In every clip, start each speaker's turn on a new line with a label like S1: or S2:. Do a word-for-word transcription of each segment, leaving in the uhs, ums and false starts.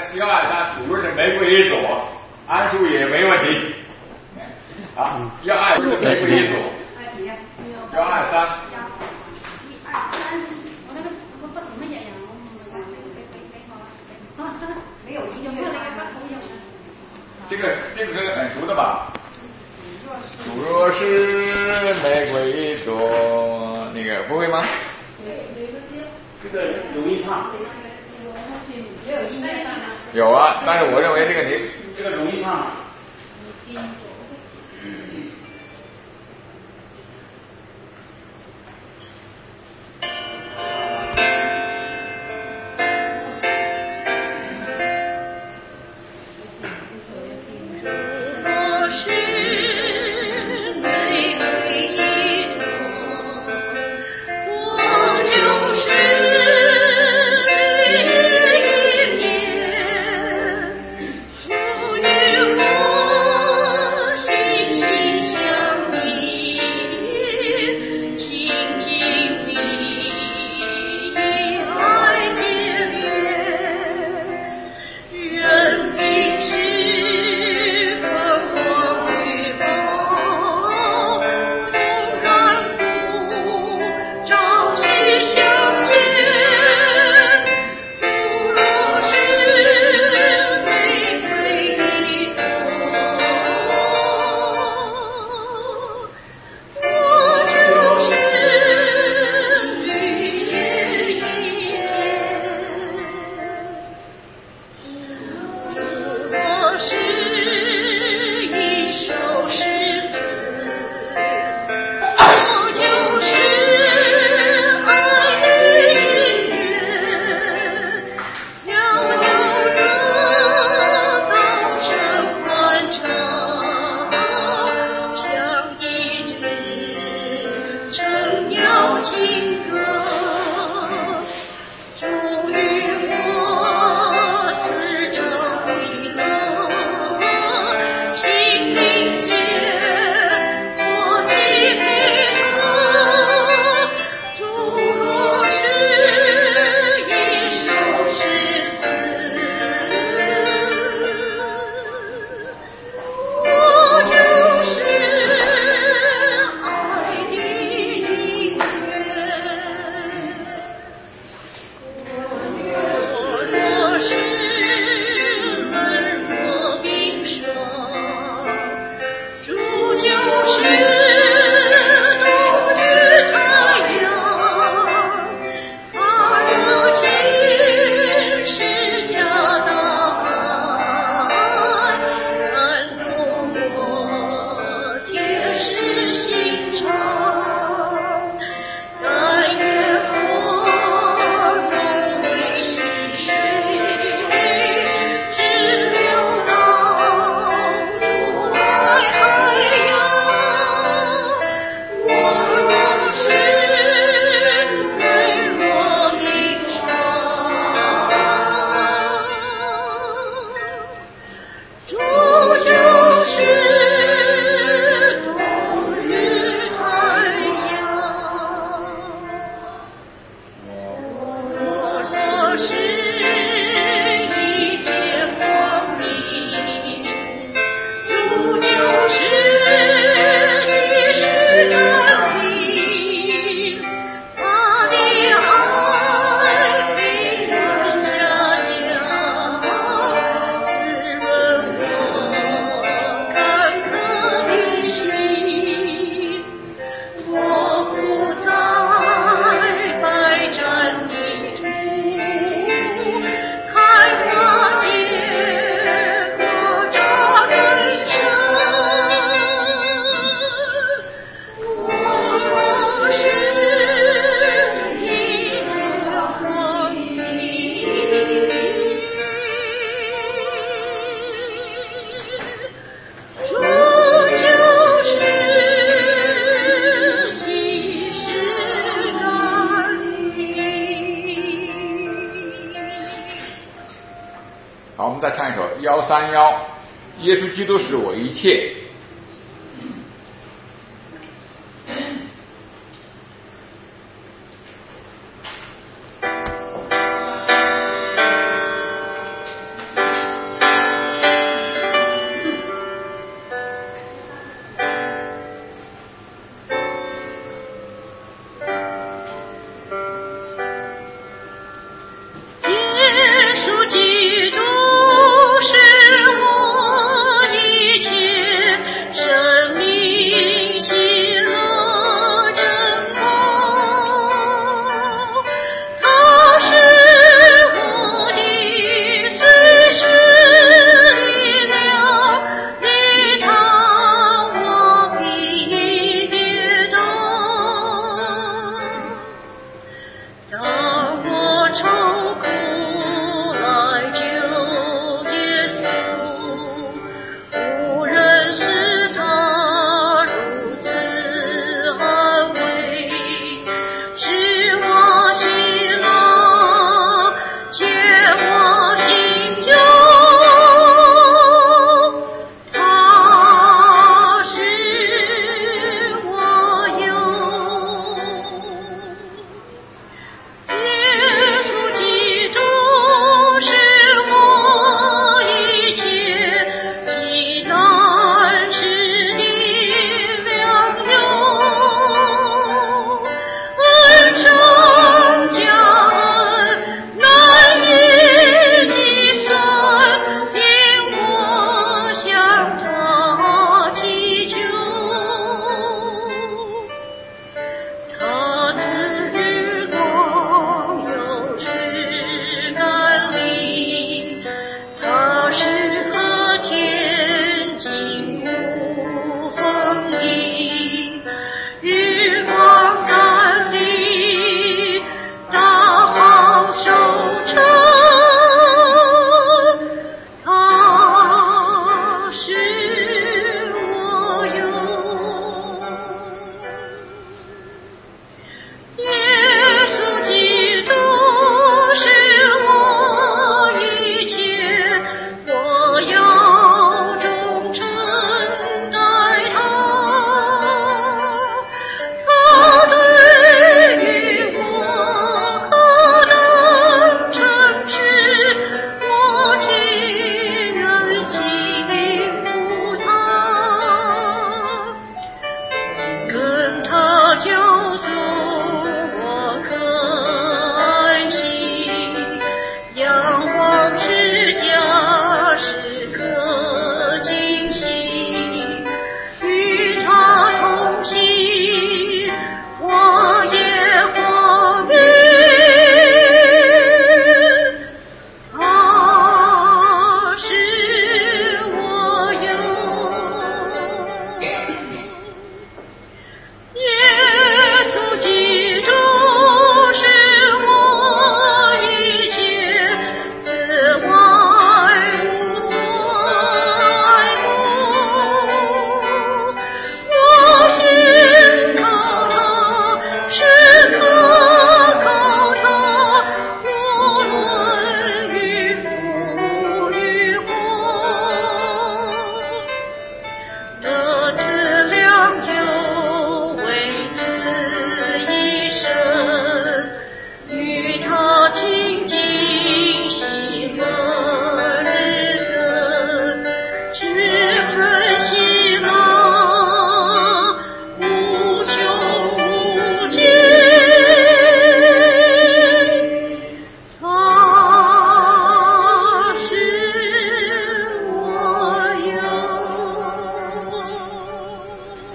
S1: 幺二三，主是玫瑰一朵，安数也没问题。啊，幺二是玫瑰一朵。幺二三。
S2: 一二三，我那个我不怎么演呀，我没没没没好。没有音乐。
S1: 这个这个歌很熟的吧？主若是玫瑰一朵，那个不会吗？
S3: 这个容易唱。
S2: 没有音乐吗？
S1: 有啊，但是我认为这个你
S3: 这个容易唱。
S1: 好，我们再唱一首幺三幺，耶稣基督是我一切。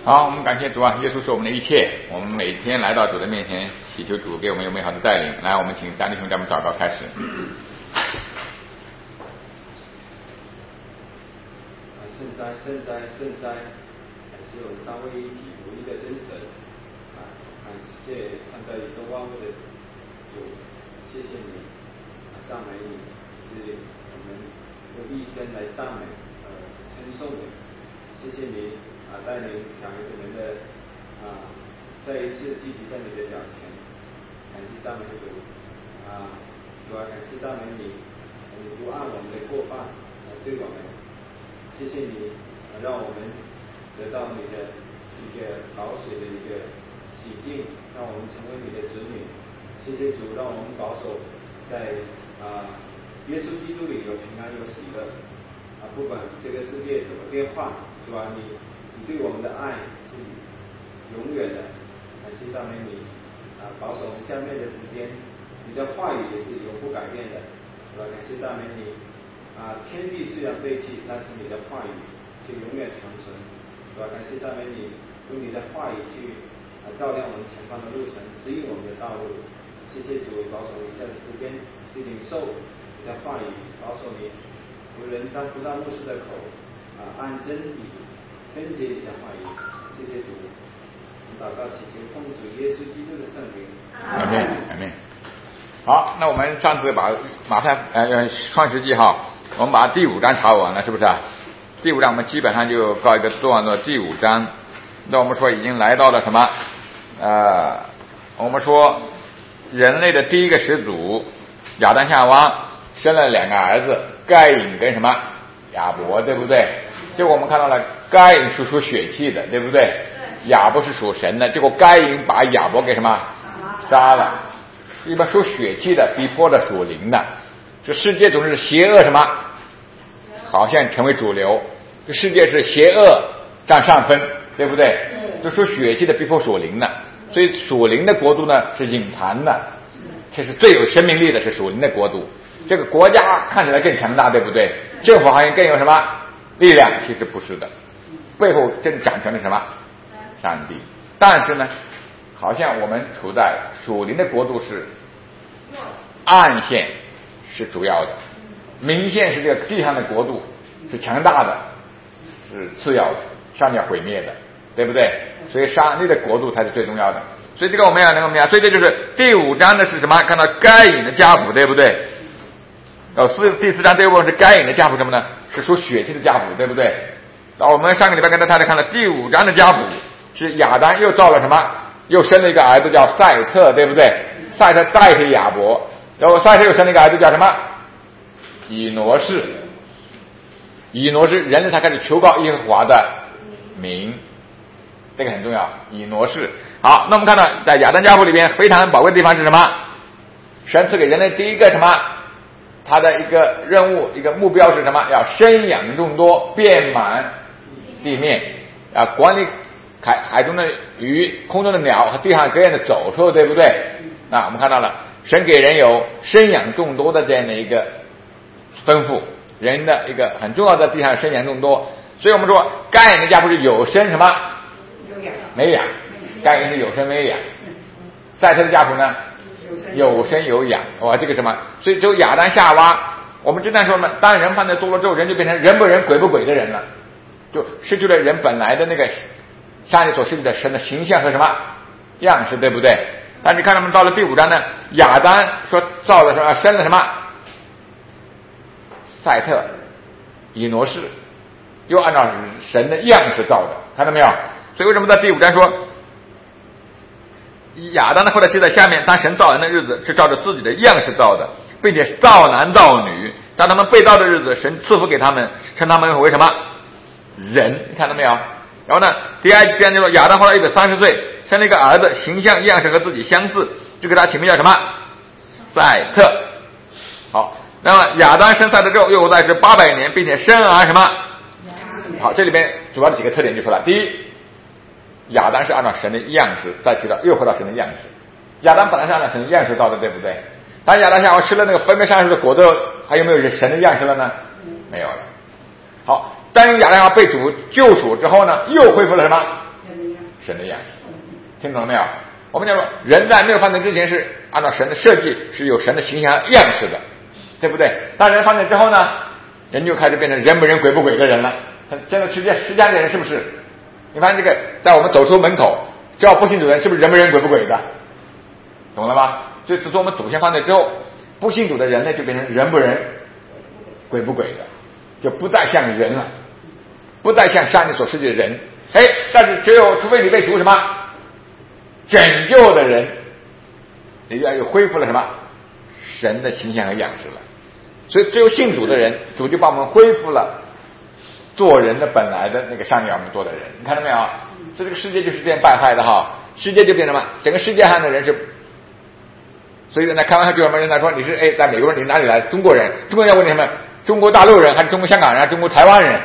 S1: 好，我们感谢主啊，耶稣是我们的一切。我们每天来到主的面前，祈求主给我们有美好的带领。来，我们请张弟兄咱们祷告开始。
S4: 圣哉，圣哉，圣哉！感谢我们三位一体独一的真神啊！感谢看到宇宙万物的主，谢谢你啊，赞美你，是我们用一生来赞美呃称颂的。谢谢你啊，带领小孩子们的啊再一次聚集在你的脚前，感谢赞美主啊！主啊，感谢赞美你，你不按我们的过犯来对我们。谢谢你，让我们得到你的一个保水的一个洗净，让我们成为你的子女。谢谢主，让我们保守在啊耶稣基督里有平安有喜乐啊，不管这个世界怎么变化，主啊，你你对我们的爱是永远的。感谢赞美你啊，保守我们下面的时间，你的话语也是永不改变的，是吧？感谢赞美你。啊，天地虽然废弃，但是你的话语就永远长存，是吧？感谢赞美你，用你的话语去啊照亮我们前方的路程，指引我们的道路。谢谢主，保守以下的时间去领受你的话语，保守你无人张不到牧师的口啊，按真理分解你的话语。谢谢主，我们祷告祈求奉主耶稣基督的圣名。
S1: 阿门，阿门。好，那我们上次把马太呃创世纪哈。我们把第五章查完了，是不是啊？第五章我们基本上就告一个段落。第五章，那我们说已经来到了什么？呃，我们说人类的第一个始祖亚当夏娃生了两个儿子，该隐跟什么亚伯，对不对？结果我们看到了该隐是属血气的，对不对？亚伯是属神的，结果该隐把亚伯给什么杀了？一般属血气的逼迫了属灵的。这世界总是邪恶什么？好像成为主流。这世界是邪恶占上风，对不对？就说血气的逼迫属灵的，所以属灵的国度呢是隐藏的，这是最有生命力的，是属灵的国度。这个国家看起来更强大，对不对？政府好像更有什么力量？其实不是的，背后真掌权的什么？上帝。但是呢，好像我们处在属灵的国度是暗线。是主要的，明线是这个地上的国度，是强大的，是次要的，上帝要毁灭的，对不对？所以上帝的国度才是最重要的。所以这个我们要能够明白。所以这就是第五章的是什么？看到该隐的家谱，对不对？哦，四第四章这个部分是该隐的家谱，什么呢？是属血气的家谱，对不对？那我们上个礼拜跟大家看了第五章的家谱，是亚当又造了什么？又生了一个儿子叫赛特，对不对？赛特代替亚伯。然后赛特又生了一个儿子叫什么？以挪士。以挪士，人类才开始求告耶和华的名，这个很重要。以挪士。好，那我们看到在亚当家谱里边非常宝贵的地方是什么？神赐给人类第一个什么？他的一个任务，一个目标是什么？要生养众多，遍满地面，啊，管理海海中的鱼、空中的鸟和地上各样的走兽，对不对？那我们看到了。神给人有生养众多的这样的一个吩咐，人的一个很重要的地上生养众多，所以我们说该隐的家谱是有生什么？没养。该隐是有生没养。赛特的家谱呢？有生有养。哇，这个什么？所以只有亚当夏娃，我们经常说嘛，当人犯罪多了之后，人就变成人不人鬼不鬼的人了，就失去了人本来的那个上帝所设计的神的形象和什么样式，对不对？但是看他们到了第五章呢，亚当说造了什么？生了什么？赛特、以挪士，又按照神的样式造的，看到没有？所以为什么在第五章说亚当呢？后来记在下面，当神造人的日子是照着自己的样式造的，并且造男造女。当他们被造的日子，神赐福给他们，称他们为什么？人，你看到没有？然后呢，第二章就说亚当后来一百三十岁。生了一个儿子，形象样式和自己相似，就给他起名叫什么？赛特。好，那么亚当生赛特之后，又活在是八百年，并且生儿什么？好，这里边主要的几个特点就说了：第一，亚当是按照神的样式，再提到又回到神的样式。亚当本来是按照神的样式造的，对不对？当亚当夏娃吃了那个分别善恶树的果子，还有没有神的样式了呢？没有了。好，当亚当夏娃被主救赎之后呢，又恢复了什么？ 神的样式，听懂了没有？我们讲说人在没有犯罪之前是按照神的设计，是有神的形象样式的，对不对？当人犯罪之后呢，人就开始变成人不人鬼不鬼的人了。现在世界世界上的人是不是？你发现这个，在我们走出门口，只要不信主的人，是不是人不人鬼不鬼的？懂了吗？所以自从我们祖先犯罪之后，不信主的人呢，就变成人不人鬼不鬼的，就不再像人了，不再像上帝所设计的人。哎，但是只有除非你被主什么拯救的人，你就又恢复了什么神的形象和样式了。所以只有信主的人，主就把我们恢复了做人的本来的那个上帝要我们做的人。你看到没有？所以这个世界就是这样败坏的哈，世界就变成什么？整个世界上的人是，所以呢，开玩笑就有人在说你是哎，在美国人，你是哪里来？中国人，中国人要问你什么？中国大陆人还是中国香港人，还是中国台湾人？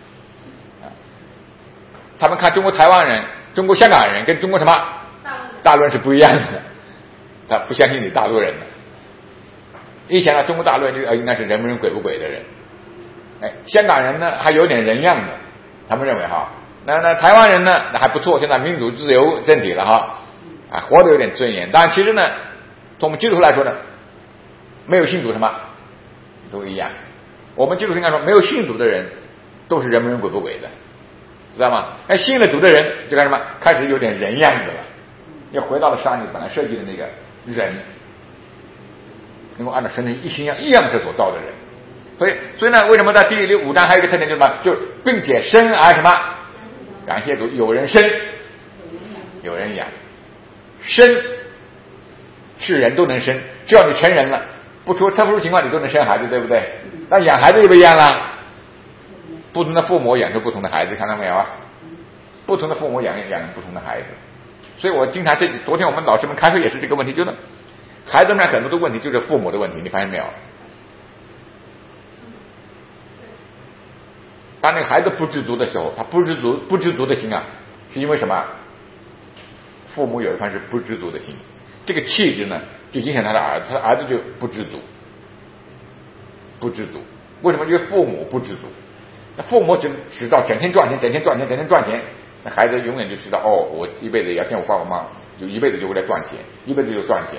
S1: 他们看中国台湾人、中国香港人跟中国什么大陆人是不一样的，他不相信你大陆人的。以前呢，中国大陆人就应该是人不人鬼不鬼的人，哎，香港人呢还有点人样的，他们认为哈，那那台湾人呢那还不错，现在民主自由政体了哈，啊，活得有点尊严。但其实呢，从我们基督徒来说呢，没有信主什么都一样。我们基督徒应该说，没有信主的人都是人不人鬼不鬼的，知道吗？哎，信了主的人就干什么？开始有点人样子了，又回到了上帝本来设计的那个人，能够按照神的一形象样式所造的人。所以，所以呢，为什么在第六五章还有一个特点就是什么？就是并且生而什么？感谢主，有人生，有人养。生是人都能生，只要你成人了，不出特殊情况你都能生孩子，对不对？但养孩子就不一样了，不同的父母养出不同的孩子，看到没有啊？不同的父母养养不同的孩子。所以我经常这昨天我们老师们开会也是这个问题，就是孩子们很多的问题就是父母的问题，你发现没有？当那个孩子不知足的时候，他不知足不知足的心啊，是因为什么？父母有一番是不知足的心，这个气质呢就影响他的儿子，他的儿子就不知足，不知足。为什么？因为父母不知足。那父母只知道整天赚钱，整天赚钱，整天赚钱，那孩子永远就知道哦，我一辈子要像我爸爸妈妈，就一辈子就为了赚钱，一辈子就赚钱，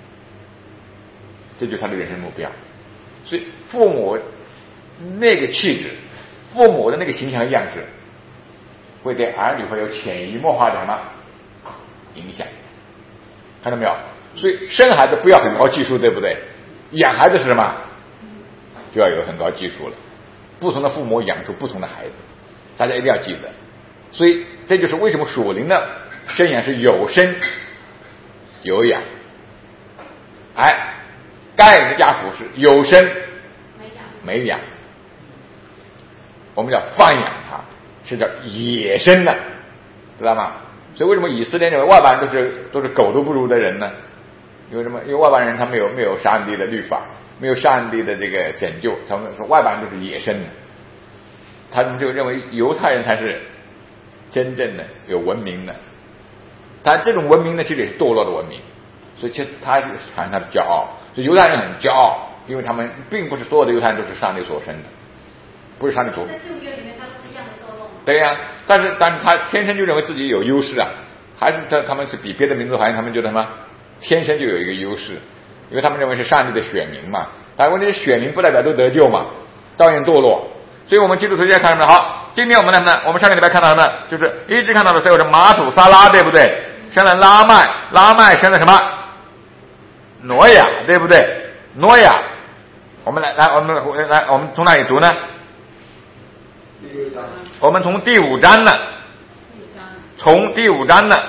S1: 这就是他的人生目标。所以父母那个气质，父母的那个形象样式，会对儿女会有潜移默化的什么影响？看到没有？所以生孩子不要很高技术，对不对？养孩子是什么？就要有很高技术了。不同的父母养出不同的孩子，大家一定要记得。所以这就是为什么属灵的生养是有生有养。哎，该人的家谱是有生没养，我们叫放养它，是叫野生的，知道吗？所以为什么以色列认为外邦人都是都是狗都不如的人呢？因为什么？因为外邦人他没有没有上帝的律法，没有上帝的这个拯救，他们说外邦人都是野生的，他们就认为犹太人才是真正的有文明的。但这种文明呢，其实也是堕落的文明，所以其实他产生他的骄傲。所以犹太人很骄傲，因为他们并不是所有的犹太人都是上帝所生的，不是上帝所。
S2: 在旧约里面，他是一样的堕落。
S1: 对呀、啊，但是但是他天生就认为自己有优势啊，还是他他们是比别的民族好像他们觉得什么，天生就有一个优势，因为他们认为是上帝的选民嘛。但问题是选民不代表都得救嘛，照样堕落。所以我们基督徒现在看什么？好，今天我们呢，我们上个礼拜看到什么？就是一直看到的所有的马土撒拉，对不对？生了拉麦，拉麦生了什么？挪亚，对不对？挪亚，我们来来，我们来，我们从哪里读呢？
S4: 第六章。
S1: 我们从第五章呢，从第五章呢，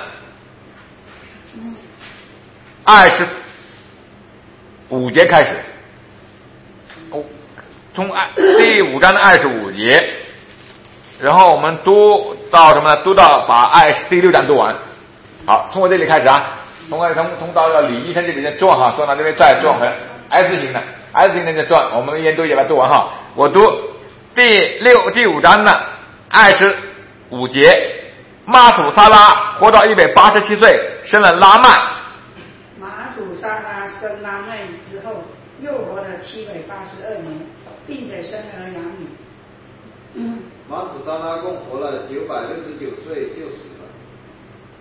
S1: 二十五节开始。哦，从二第五章的二十五节，然后我们读到什么呢？读到把二第六章读完。好，从我这里开始啊，从从从到了李医生这里的转哈，转到这边再转回来 S 型的 S 型的再转，我们一人读一节把它读完哈。我读第六第五章的二十五节，马土撒拉活到一百八十七岁，生了拉麦。
S5: 马土撒拉生拉麦之后，又活了七百八十二年，并且生儿养女。
S4: 嗯，马土撒拉共活了九百六十九岁就死了。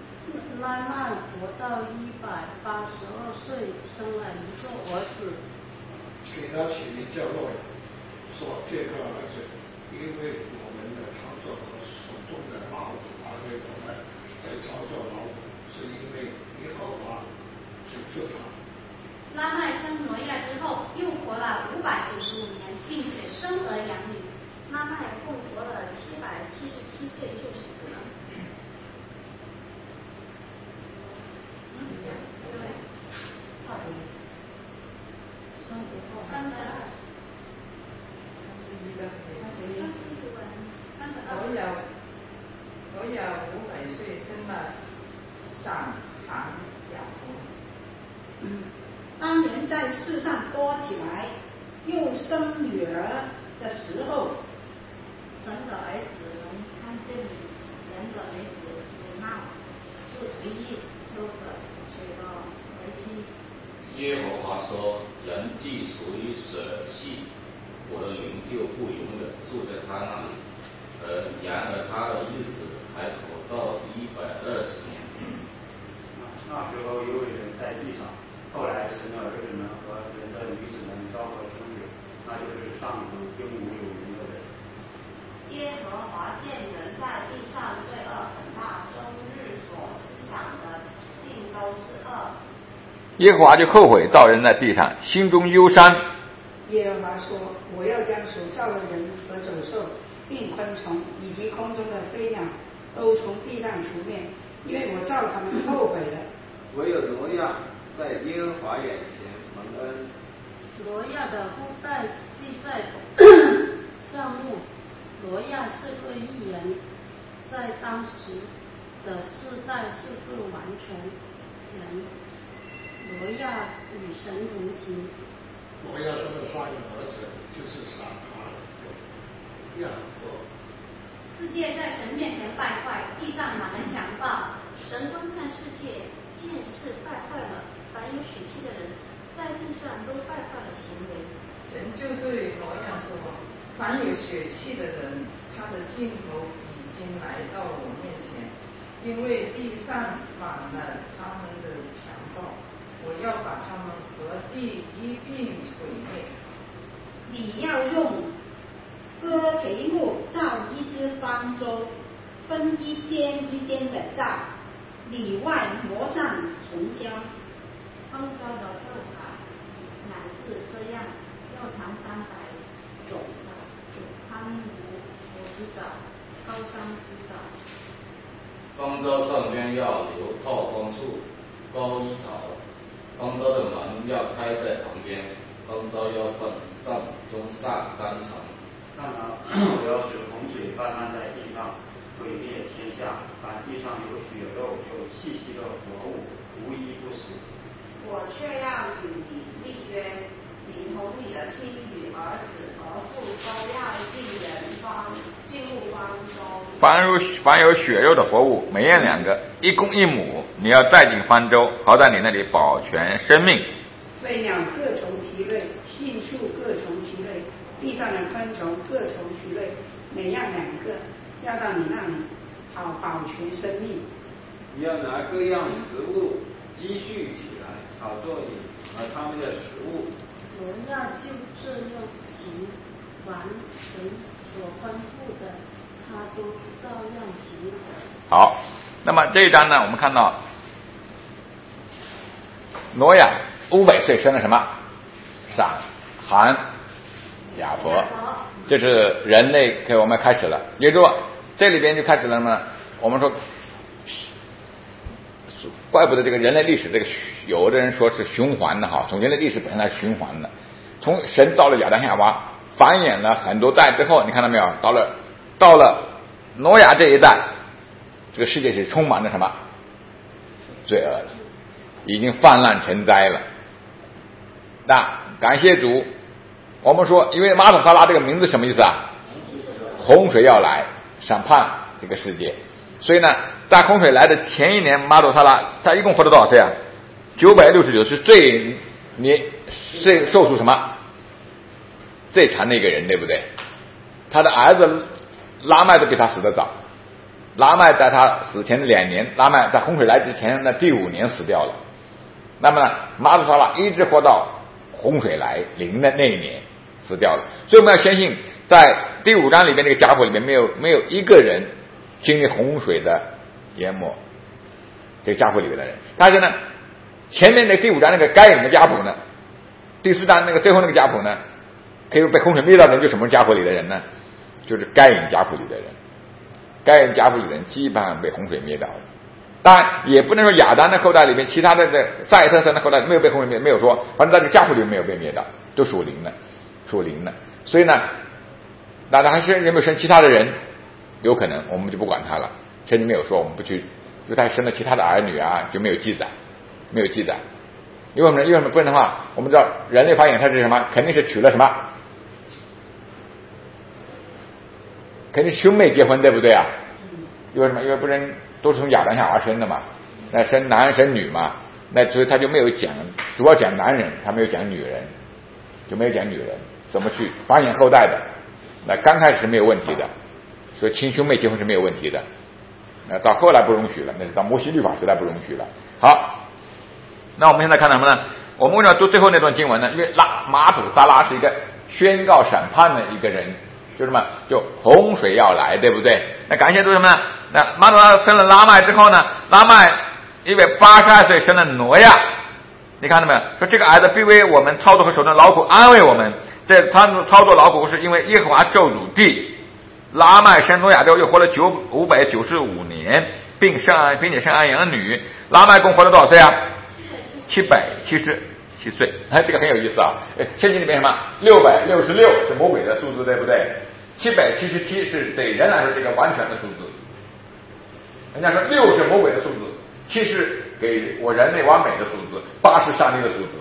S6: 拉曼活到一百八十二岁，生了一个儿子，
S7: 给他起名叫诺亚，说这个儿子，因为我们的操作和手中的老虎，而且我们在操作老虎，是因为耶和华拯救他。
S2: 拉麦生挪亚之后，又活了五百九十五年，并且生儿养女。拉麦共活了七百七十七岁就死了。嗯，对，二十一，三十二，三十二，三十一的，三十一，三十二。
S5: 我有，我有五百岁生了闪、含、雅弗。嗯。当人在世上多起来，又生女儿的时候，
S2: 神的儿子能看见人的儿子不闹，不随意，就是这个儿妻。
S8: 耶和华说：“人既属于舍弃，我的灵就不永远住在他那里。而然而他的日子还活到一百二十年。”
S3: 那时候有人在地上。后来神的儿子们和人的女子们昭和兄弟，那就是上古并无有名的人。
S9: 耶和华见人在地上罪恶很大，终日所思想的尽都是恶。
S1: 耶和华就后悔造人在地上，心中忧伤。
S5: 耶和华说：“我要将所造的人和走兽，并昆虫以及空中的飞鸟，都从地上除灭，因为我造他们后悔了。”
S4: 唯有挪亚在耶和华眼前蒙恩。
S6: 挪亚的后代记在项目。挪亚是个义人，在当时的世代是个完全人。挪亚与神同行。
S7: 挪亚生了三个儿子，就是闪、含、雅弗。
S2: 世界在神面前败坏，地上满人强暴。神观看世界，见是败坏了，凡有血气的人，在地上都败坏了行为。
S10: 神就对挪亚说：“凡有血气的人，他的尽头已经来到我面前，因为地上满了他们的强暴，我要把他们和地一并毁灭。
S5: 你要用戈培木造一只方舟，分一间一间的造，里外磨上重胶。
S2: 方舟的做法乃是这样：要长三百肘，宽五十肘，高三十肘。
S8: 方舟上边要留透风处，高一肘。方舟的门要开在旁边。方舟要分上中下三层。
S3: 看啊，我要使洪水泛滥在地上，毁灭天下。凡地上有血肉、有气息的活物，无一不死。
S9: 我却要与你立约，你同你的妻与儿子、儿妇都要进人方，进入方舟。
S1: 凡有凡有血肉的活物，每人两个，一公一母，你要带进方舟，好在你那里保全生命。
S5: 飞鸟各从其类，杏树各从其类，地上的昆虫各从其类，每样两个，要到你那里，好保全生命。
S4: 你要拿各样食物积蓄起来，好做你和他们的食物。
S6: 挪亚就这样行，凡神所吩咐的，他都照样行。
S1: 好，那么这一章呢，我们看到挪亚五百岁生了什么？闪、含、雅弗，这是人类给我们开始了。也就是说，这里边就开始了什么？我们说，怪不得这个人类历史，这个有的人说是循环的哈，从人类历史本身来循环的。从神造了亚当夏娃，繁衍了很多代之后，你看到没有？到了到了挪亚这一代，这个世界是充满着什么？罪恶了，已经泛滥成灾了。那感谢主，我们说，因为马土萨拉这个名字什么意思啊？洪水要来审判这个世界，所以呢，在洪水来的前一年，马土萨拉他一共活了多少岁啊？九百六十九，是最年最寿数什么最长的一个人，对不对？他的儿子拉麦都比他死得早， 拉麦在他死前的两年，拉麦在洪水来之前的第五年死掉了。那么呢，马土沙拉一直活到洪水来临的那一年死掉了。所以我们要相信，在第五章里面这个家谱里面没有没有一个人经历洪水的淹没，这个家谱里面的人。但是呢，前面那第五章那个该隐的家谱呢，第四章那个最后那个家谱呢，可以被洪水灭掉的人，就什么家谱里的人呢？就是该隐家谱里的人。该隐家谱里的人基本上被洪水灭掉了。当然也不能说亚当的后代里面其他的这赛特森的后代没有被洪水灭，没有说，反正在这个家谱里面没有被灭掉，都属灵的，属灵的。所以呢，那他还生有没有生其他的人？有可能，我们就不管他了。圣经没有说，我们不去，就他生了其他的儿女啊，就没有记载，没有记载。因为什么？因为什么？不然的话，我们知道人类繁衍它是什么？肯定是娶了什么？肯定是兄妹结婚，对不对啊？因为什么？因为不能都是从亚当夏娃生的嘛，那生男生女嘛，那所以他就没有讲，主要讲男人，他没有讲女人，就没有讲女人怎么去繁衍后代的。那刚开始是没有问题的，所以亲兄妹结婚是没有问题的。那到后来不容许了，那是到摩西律法时代不容许了。好，那我们现在看什么呢？我们为什么要读最后那段经文呢？因为拉马土撒拉是一个宣告审判的一个人。就什么？就洪水要来，对不对？那感谢主什么呢？那马土拉生了拉麦之后呢，拉麦因为八十二岁生了挪亚，你看到没有？说这个儿子必为我们操作和手中劳苦安慰我们。这他操作劳苦是因为耶和华咒诅地。拉麦生挪亚之后又活了九五百九十五年，并生并且生儿养女。拉麦共活了多少岁啊？七百七十七岁。哎，这个很有意思啊！哎，圣经里面什么？六百六十六是魔鬼的数字，对不对？七百七十七是对人来说是一个完全的数字。人家说六是魔鬼的数字，七是给我人类完美的数字，八是上帝的数字。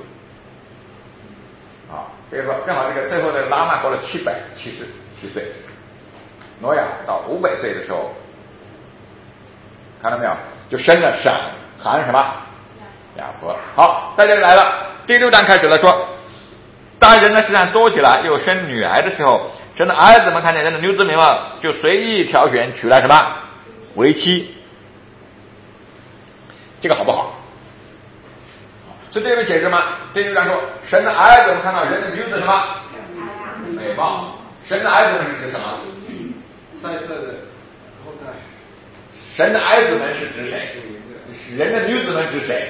S1: 啊，这个说正好这个最后的拉麦活了七百七十七岁，挪亚到五百岁的时候，看到没有？就生了闪、含什么？亚伯。好，大家来了，第六章开始了，说当人的世上多起来，又生女儿的时候，生的儿子们看见人的女子美貌，就随意挑选娶来什么为妻。这个好不好？是这边解释吗？这六章说，神的儿子们看到人的女子什么美貌，神的儿子们是指什么？
S4: 赛特的后代。
S1: 神的儿子们是指谁？人的女子们指谁？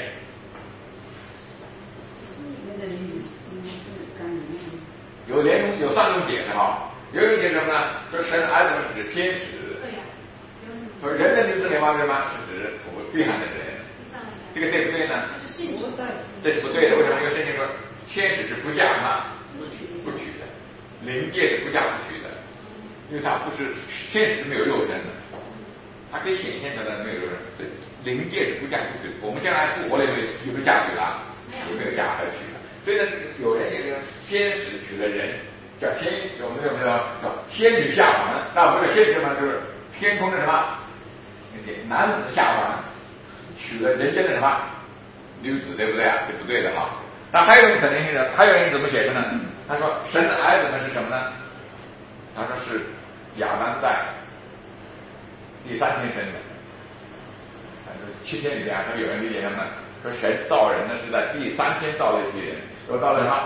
S1: 有两种，有三种解释哈。有一种解释什么呢？说神的儿子们是指天使。对呀。说人的女子美貌是什么？是指土地上的人。这个对不对呢？这是不对的。为什么？因为圣经说天使是不嫁嘛，不娶的；灵界是不嫁不娶的，因为他不是天使是没有肉身的，他可以显现出来没有肉身。对，灵界是不嫁不娶的。我们将来复活了，有没有嫁娶了？有没有嫁和娶了？所以呢，有人也说天使娶了人，叫天有没有没有叫天女下凡？那我们的天使嘛，就是天空的什么那些男子下凡，娶了人间的什么女子，对不对啊？这不对的哈。那还有一种可能性呢？还有人怎么解释呢？他说神的儿子们是什么呢？他说是亚当在第三天生的。七天里面啊，他们有人理解什么呢？说神造人呢是在第三天造了一批人，说到了什么？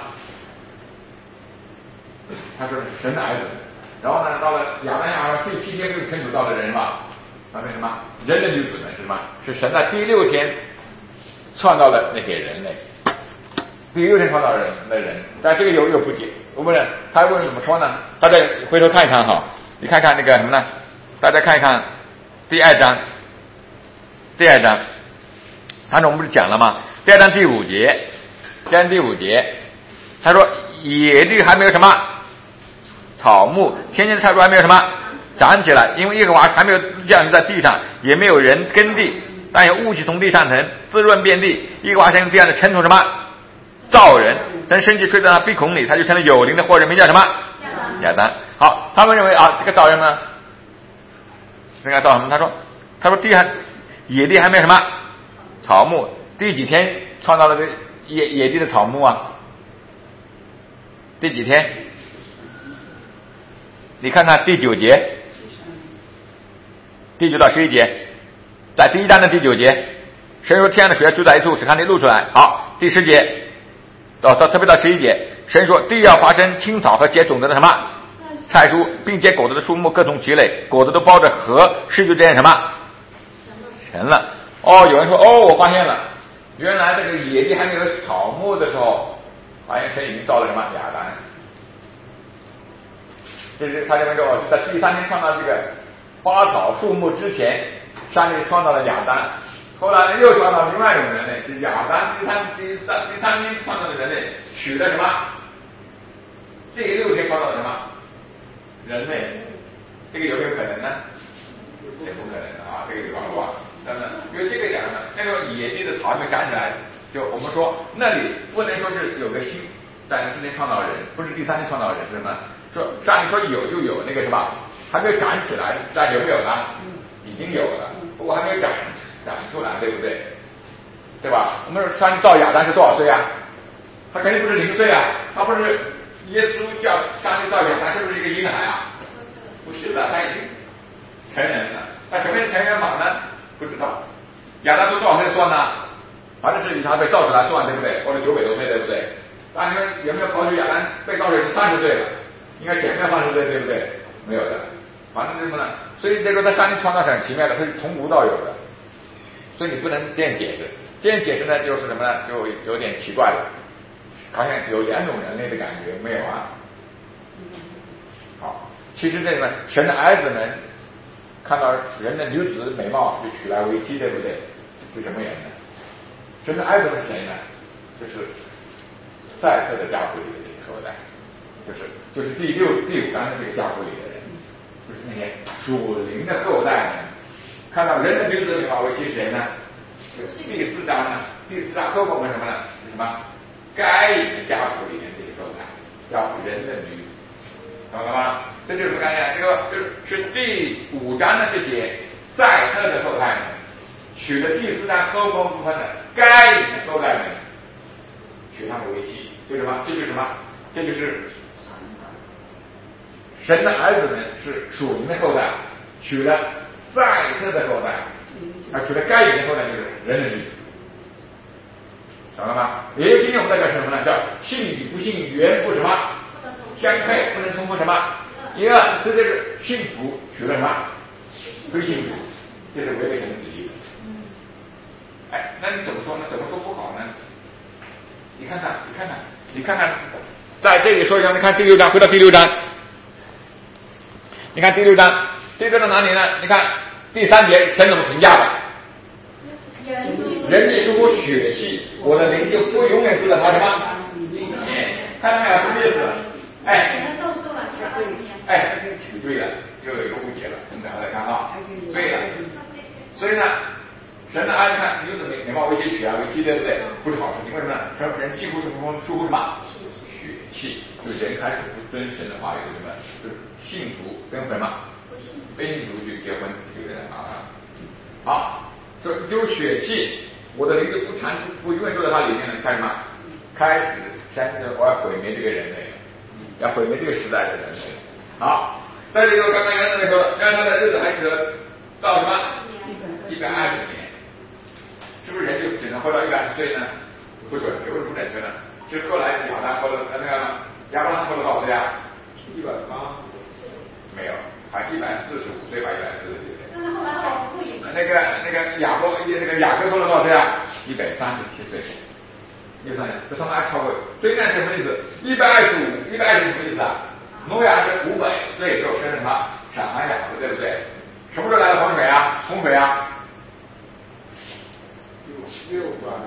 S1: 他说是神的儿子，然后呢，到了亚当夏娃第七天又成主造的人嘛，他说什么？人的女子们是什么？是神在第六天创造了那些人类，第六天创造人的人，但这个有有不解，我们他为什么说呢？大家回头看一看哈，你看看那个什么呢？大家看一看第二章，第二章。他说我们不是讲了吗？第二章第五节，第二章第五节，他说野地还没有什么草木，天间的菜蔬还没有什么长起来，因为耶和华还没有降临在地上，也没有人耕地，但有雾气从地上腾，滋润遍地。耶和华神用这样的尘土什么造人，将生气吹在他鼻孔里，他就成了有灵的活人，名叫什么亚当。好，他们认为啊，这个造人呢，这个造什么？他说，他说地还野地还没有什么草木，第几天创造了个野野地的草木啊？第几天？你看看第九节， 第九到十一节，在第一章的第九节，神说天上的水住在一处，使它地露出来。好，第十节到到特别到十一节，神说地要发生青草和结种子的什么菜蔬，并结果子的树木各从其类，果子都包着核，是就这样什么成了。哦，有人说哦，我发现了，原来这个野地还没有草木的时候，发现神已经造了什么亚当。这是他认为说哦，在第三天创造这个花草树木之前，上帝创造了亚当，后来呢又创造另外一种人类，是亚当第三第三第三天创造的人类取了什么？第六天创造的什么？人类，这个有没有可能呢？也不可能啊，这个地方的话，等等，因为这个讲呢，那时候野地的草还没长起来，就我们说那里不能说是有个新，在今天创造人，不是第三天创造人，是什么？说上帝说有就有那个是吧？还没有长起来，但有没有呢？已经有了，不过还没有长长出来，对不对？对吧？我们说上帝造亚当是多少岁啊？他肯定不是零岁啊，他不是耶稣叫上帝造亚当，是不是一个婴孩啊？不是的，他已经成人了。那什么是成人法呢？不知道。亚当都多少岁算呢？反正是以他被造出来算，对不对？或者九百多岁，对不对？那你们有没有考虑亚当被造出来是三十岁了？应该减掉三十岁，对不对？没有的。反正什么呢？所以这个在上帝创造是很奇妙的，是从无到有的。所以你不能这样解释，这样解释呢就是什么呢？就有点奇怪了，好像有两种人类的感觉，没有啊？好，其实这个神的儿子们看到人的女子美貌就娶来为妻，对不对？是什么人呢？神的儿子们是谁呢？就是赛特的家族里的这个后代，就是就是第六第五章的这个家族里的人，就是那些属灵的后代们，看到人的女子美貌为妻是谁呢？就是第四章呢，第四章后面我们什么呢？是什么？该隐的家族里面这个后代叫人的女子，懂了吗？这就是刚才这个就是是第五章的这些赛特的后代们，取了第四章后面部分的该隐的后代们，取他们为妻，就是什么？这就是什么？这就是神的儿子们是属灵的后代，取了赛特的后代，而取了该隐的后代就是人的女子，懂了吗？也有今天我们在讲什么呢？叫性与不性原不什么相配，不能冲突什么？一个这就是幸福取了什么？非幸福，这是违背神的旨意的。哎，那你怎么说呢？怎么说不好呢？你看看，你看看，你看看，在这里说一下，你看第六章，回到第六章，你看第六章，第六章哪里呢？你看第三节，神怎么评价的？人既出乎血气，我的灵就不永远住在他什么里面？看到没有？什么意思？哎，哎，对了，又有一个误解了，我们等会再看啊。对了，所以呢，神的儿子看女子美美貌为妻，娶啊为妻，对不对？不是好事情，为什么呢？说人几乎是不出乎什么血气，就是人开始不遵神的话语，什么？就是信徒跟什么？非信徒去结婚，对不对啊？好，说有血气，我的灵就不缠不永远住在他里面了。看什么？开始山神我要毁灭这个人类，要毁灭这个时代的人类。好，在这个刚刚杨总说的，让他的日子还得到什么？一百二十年，是不是人就只能活到一百二十岁呢？不准，为什么不准确呢？就是后来亚当活了，那个亚伯拉罕活了多少岁啊？
S4: 一百八，没有，
S1: 还一百四十五岁吧，一百四十几岁。
S6: 那后来好不也？
S1: 那个那个亚伯那个雅各活了多少岁啊？一百三十七岁。你看，这他妈还超过，所以呢什么意思？一百二十五，一百二十五什么意思啊？挪亚是五百岁时候生什么？闪寒雅各，对不对？什么时候来的洪水啊？洪水啊？
S7: 六六百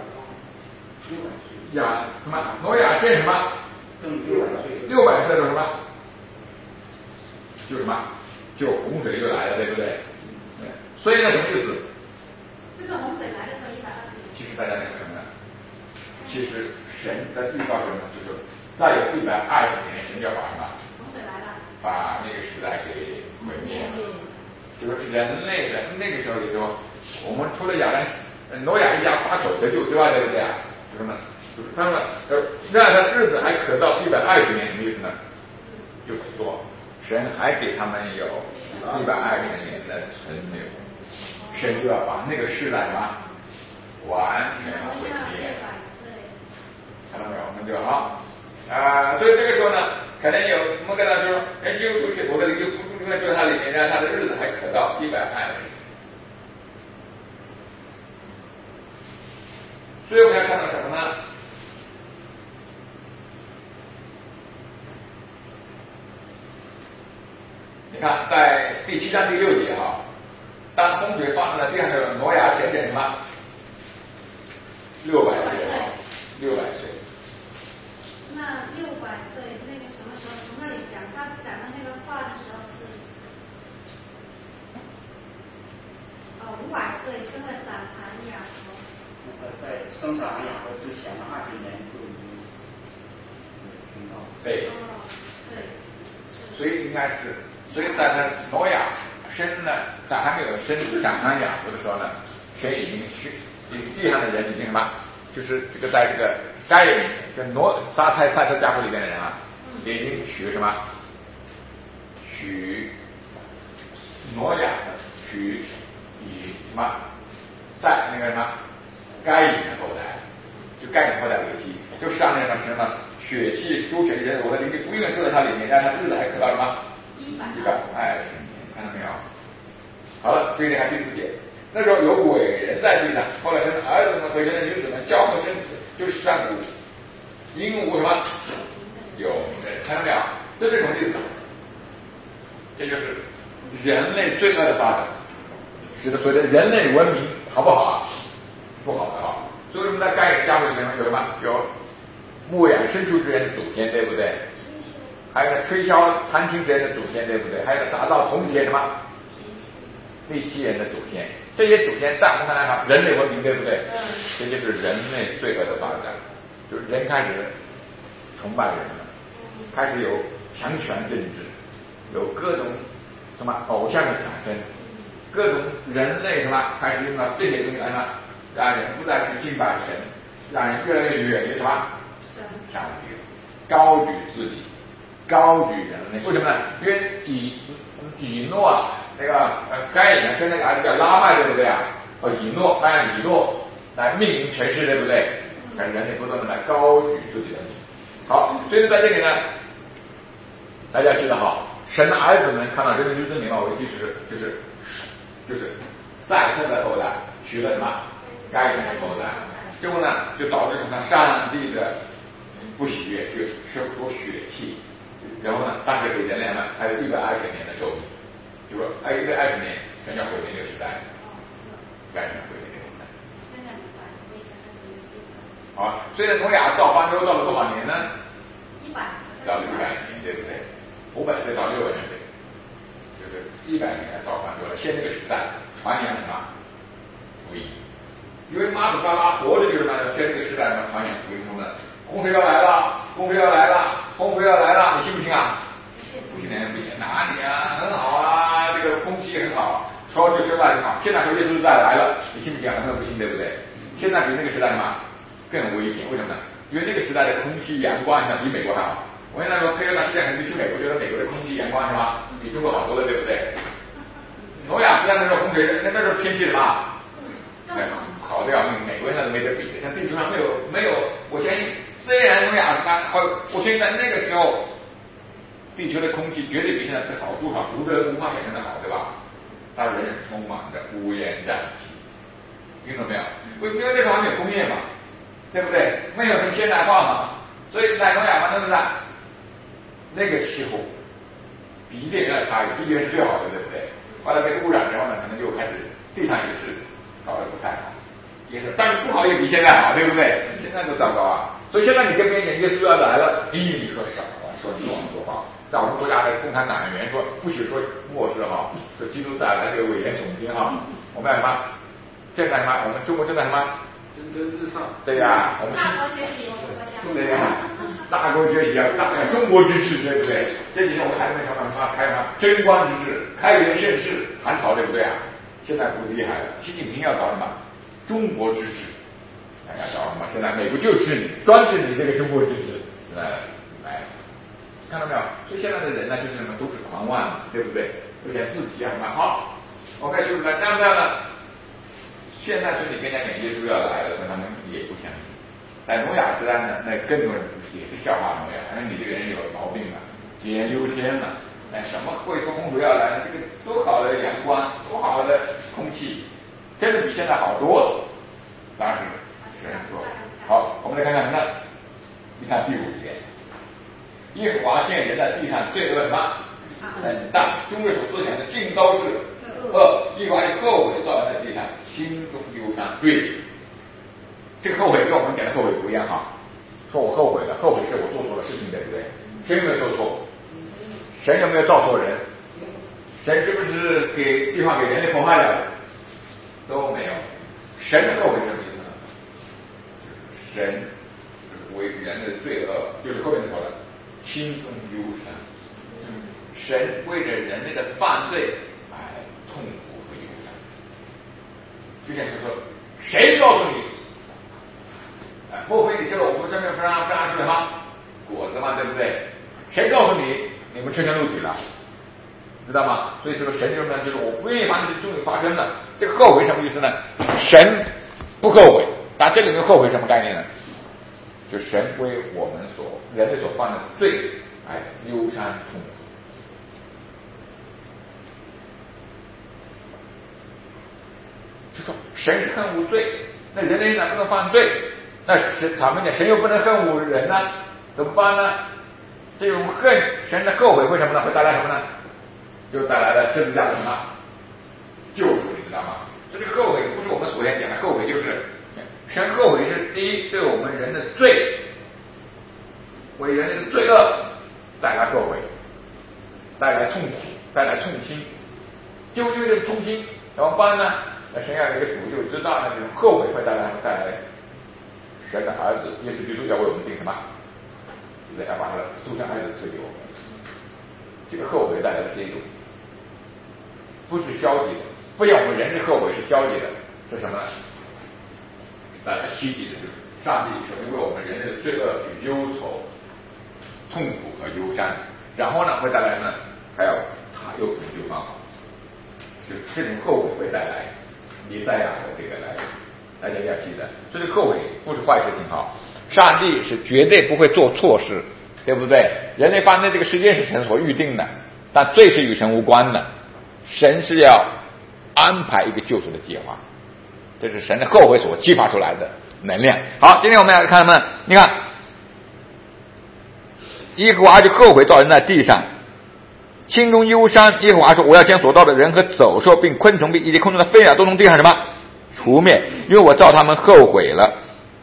S1: 亚什么？挪亚建什么？
S3: 正六百岁。
S1: 六百岁的什么？就什么？就洪水就来了，对不对？对。所以呢，什么意思？
S6: 这个洪水来的时候一百二十。
S1: 其实大家明白没有？其实神在预告什么？就是再有一百二十年，神要把什么？
S6: 洪水来了。把
S1: 那个时代给毁灭了。就是人类的那个时候，也说我们除了亚当、挪亚一家八口得救之外，对不对啊？就什么？就是他们呃，让他日子还可到一百二十年，什么意思呢？就是说，神还给他们有一百二十年的存留，神就要把那个世代什么完全毁灭。看到没有？我们就好啊、呃，所以这个时候呢，可能有我们跟他说，哎，基督徒我的灵就不住在他里面，让他的日子还可到一百二十。所以我们要看到什么呢？你看，在第七章第六节哈，当洪水发生的地上的时候，挪亚显现什么？六百岁，六百岁。
S2: 那六百岁那个什么时候？从那里讲，他讲的那个话的时候是，哦，五百岁生了撒坦雅和。
S3: 那个在生撒坦雅和之前的二十年就已经听到。
S1: 对。
S2: 哦，对。
S1: 所以应该是，所以在他挪亚生呢，在还没有生撒坦雅和的时候呢，神已经去，地上的人已经什么？就是这个在这个该隐这挪撒太撒特家族里面的人啊，已经娶什么？娶挪亚娶以什么？在那个什么该隐的后代，就该隐后代为妻，就是上面上什么血气输血的人，我的灵力不愿住在他里面，让他日子还可到什么？一百二十年，看到没有？好了，注意看第四节。那时候有伟人在地上，后来生的儿子们和生的女子们交合生子，就是上古鹦鹉什么有人，看到没有？这是什么意思？这就是人类罪恶的发展，使得所谓的人类文明好不好啊？不好的啊！所以我们在该隐家族里面有什么？有牧养牲畜之人的祖先，对不对？还有吹箫弹琴之人的祖先，对不对？还有打造铜铁什么？第七人的祖先，这些祖先在我们看来看人类文明，对不对？嗯。这就是人类罪恶的发展，就是人开始崇拜人了，开始有强权政治，有各种什么偶像的产生，各种人类什么开始用到这些东西来呢，让人不再去敬拜神，让人越来越远离什么上帝，高举自己，高举人类。为什么呢？因为以以诺啊。那个呃，该隐生那个儿子叫拉麦，对不对啊？哦，以诺，按以诺来命名城市，对不对？让人类不断的来高举自己的名。好，所以在这里呢，大家记得哈，神的儿子们看到这个女子名嘛，为其实就是就是赛特的后代娶了什么该隐的后代，结果呢就导致什么上帝的不喜悦，就生出血气，然后呢，大概给人类呢还有一百二十年的寿命。就说还有一个二十年，全叫毁灭这个时代，完全毁灭这个时代。好，所以挪亚造方舟到了多少年呢？一百。到了一百年，对不对？五百岁到六百岁，就是一百年造方舟了。现在这个时代传扬什么福音？因为马祖巴拉活着就是嘛，现在这个时代嘛，传扬福音中的洪水要来了，洪水要来了，洪水要来了，你信不信啊？不信的人不信，哪里啊？很好啊，这个空气很好，说就说那很好。现在说耶稣再来了，你信不信啊？那不信，对不对？现在比那个时代嘛更危险，为什么呢？因为那个时代的空气阳光呢比美国还好。我跟他说，可以到世界很多去美国，觉得美国的空气阳光是吧，比中国好多了，对不对？挪亚时代那时候洪水，那那时候天气什么？哎，好的要命，美国现在都没得比的，像地球上没有没有。我相信，虽然挪亚他好，我相信在那个时候。地球的空气绝对比现在是好多少，无人无法想象的好，对吧？但人充满着乌烟瘴气，听懂没有？因为那时候还没有工业嘛，对不对？没有什么现代化嘛，所以在挪亚方舟上，那个气候比一点要差异，一点是最好的，对不对？后来被污染之后呢，可能就开始地上也是搞得不太好，也是，但是不好也比现在好，对不对？现在都糟糕啊！所以现在你跟别人讲耶稣要来了，咦，你说少啊，说你乱说话。在我们国家的共产党员说不许说末世哈，说基督再来这个危言耸听哈。我们要什么？现在什么？我们中国正在什么？
S4: 蒸蒸日上。
S1: 对呀、啊，我们
S2: 大国崛起，我们国家。
S1: 对呀、啊，大国崛起啊，大中国之治，对不对？这几天我们还在什么什么开什么贞观之治、开元盛世、韩朝，对不对啊？现在不厉害了，习近平要搞什么？中国之治，哎呀，搞什么？现在美国就治你，专治你这个中国之治，来来。 看到没有？所以现在的人呢，就是什么都是狂妄嘛，对不对？有点自己啊，蛮好。OK， 就是来，当然了，现在是你跟人家讲耶稣要来了，所以他们也不相信。但挪亚时代呢，那更多人也是笑话挪亚，反正你这个人有毛病了，杞人忧天了。哎，什么会说洪水要来？这个多好的阳光，多好的空气，真的比现在好多了。当时神说，好，我们来看看什么呢？你看第五节，耶和华见人在地上罪恶什么很大，中卫所思想的尽都是恶，耶和华就后悔造人在地上，心中忧伤。对，这个后悔跟我们讲的后悔不一样哈。说我后悔了，后悔是我做错了事情，对不对？谁有没有做错？神有没有造错人？神是不是给计划给人类破坏了？都没有。神的后悔是什么意思呢？神为人的罪恶，就是后面说的心中忧伤。神为着人类的犯罪哎痛苦和忧伤。之前是说，谁告诉你？哎，莫非你吃了我们这边分上分上去什么果子嘛，对不对？谁告诉你？你们赤身露体了，知道吗？所以这个神就是呢，就是我不愿意把这些终于发生了。这个后悔什么意思呢？神不后悔，但这里面后悔什么概念呢？就神为我们所人类所犯的罪，哎，忧伤痛苦。就说神是恨恶罪，那人类呢不能犯罪，那神咱们讲神又不能恨恶人呢，怎么办呢？这种恨神的后悔会什么呢？会带来什么呢？就带来了十字架的什么救赎，你知道吗？这个后悔不是我们所言讲的后悔，就是神后悔是第一，对我们人的罪，为人类的罪恶带来后悔，带来痛苦，带来痛心。究竟这个痛心怎么办呢？那神要有一个主就知道呢，这种后悔会带来带来神的儿子耶稣基督要为我们定什么？来把他的独生儿子赐给我们，这个后悔带来的这种不是消极的，不像我们人的后悔是消极的，是什么呢？带来积极的，就是上帝首先为我们人类的罪恶去忧愁、痛苦和忧伤，然后呢会带来呢，还有他又拯救方法，就这种后悔会带来弥赛亚的这个来，大家要记得，这个后悔不是坏事情哈。上帝是绝对不会做错事，对不对？人类犯罪这个时间是神所预定的，但罪是与神无关的，神是要安排一个救赎的计划，这是神的后悔所激发出来的能量。好，今天我们来看什么呢？你看，耶和华就后悔造人在地上，心中忧伤。耶和华说：“我要将所造的人和走兽，并昆虫，并以及空中的飞鸟，都从地上什么除灭，因为我造他们后悔了。”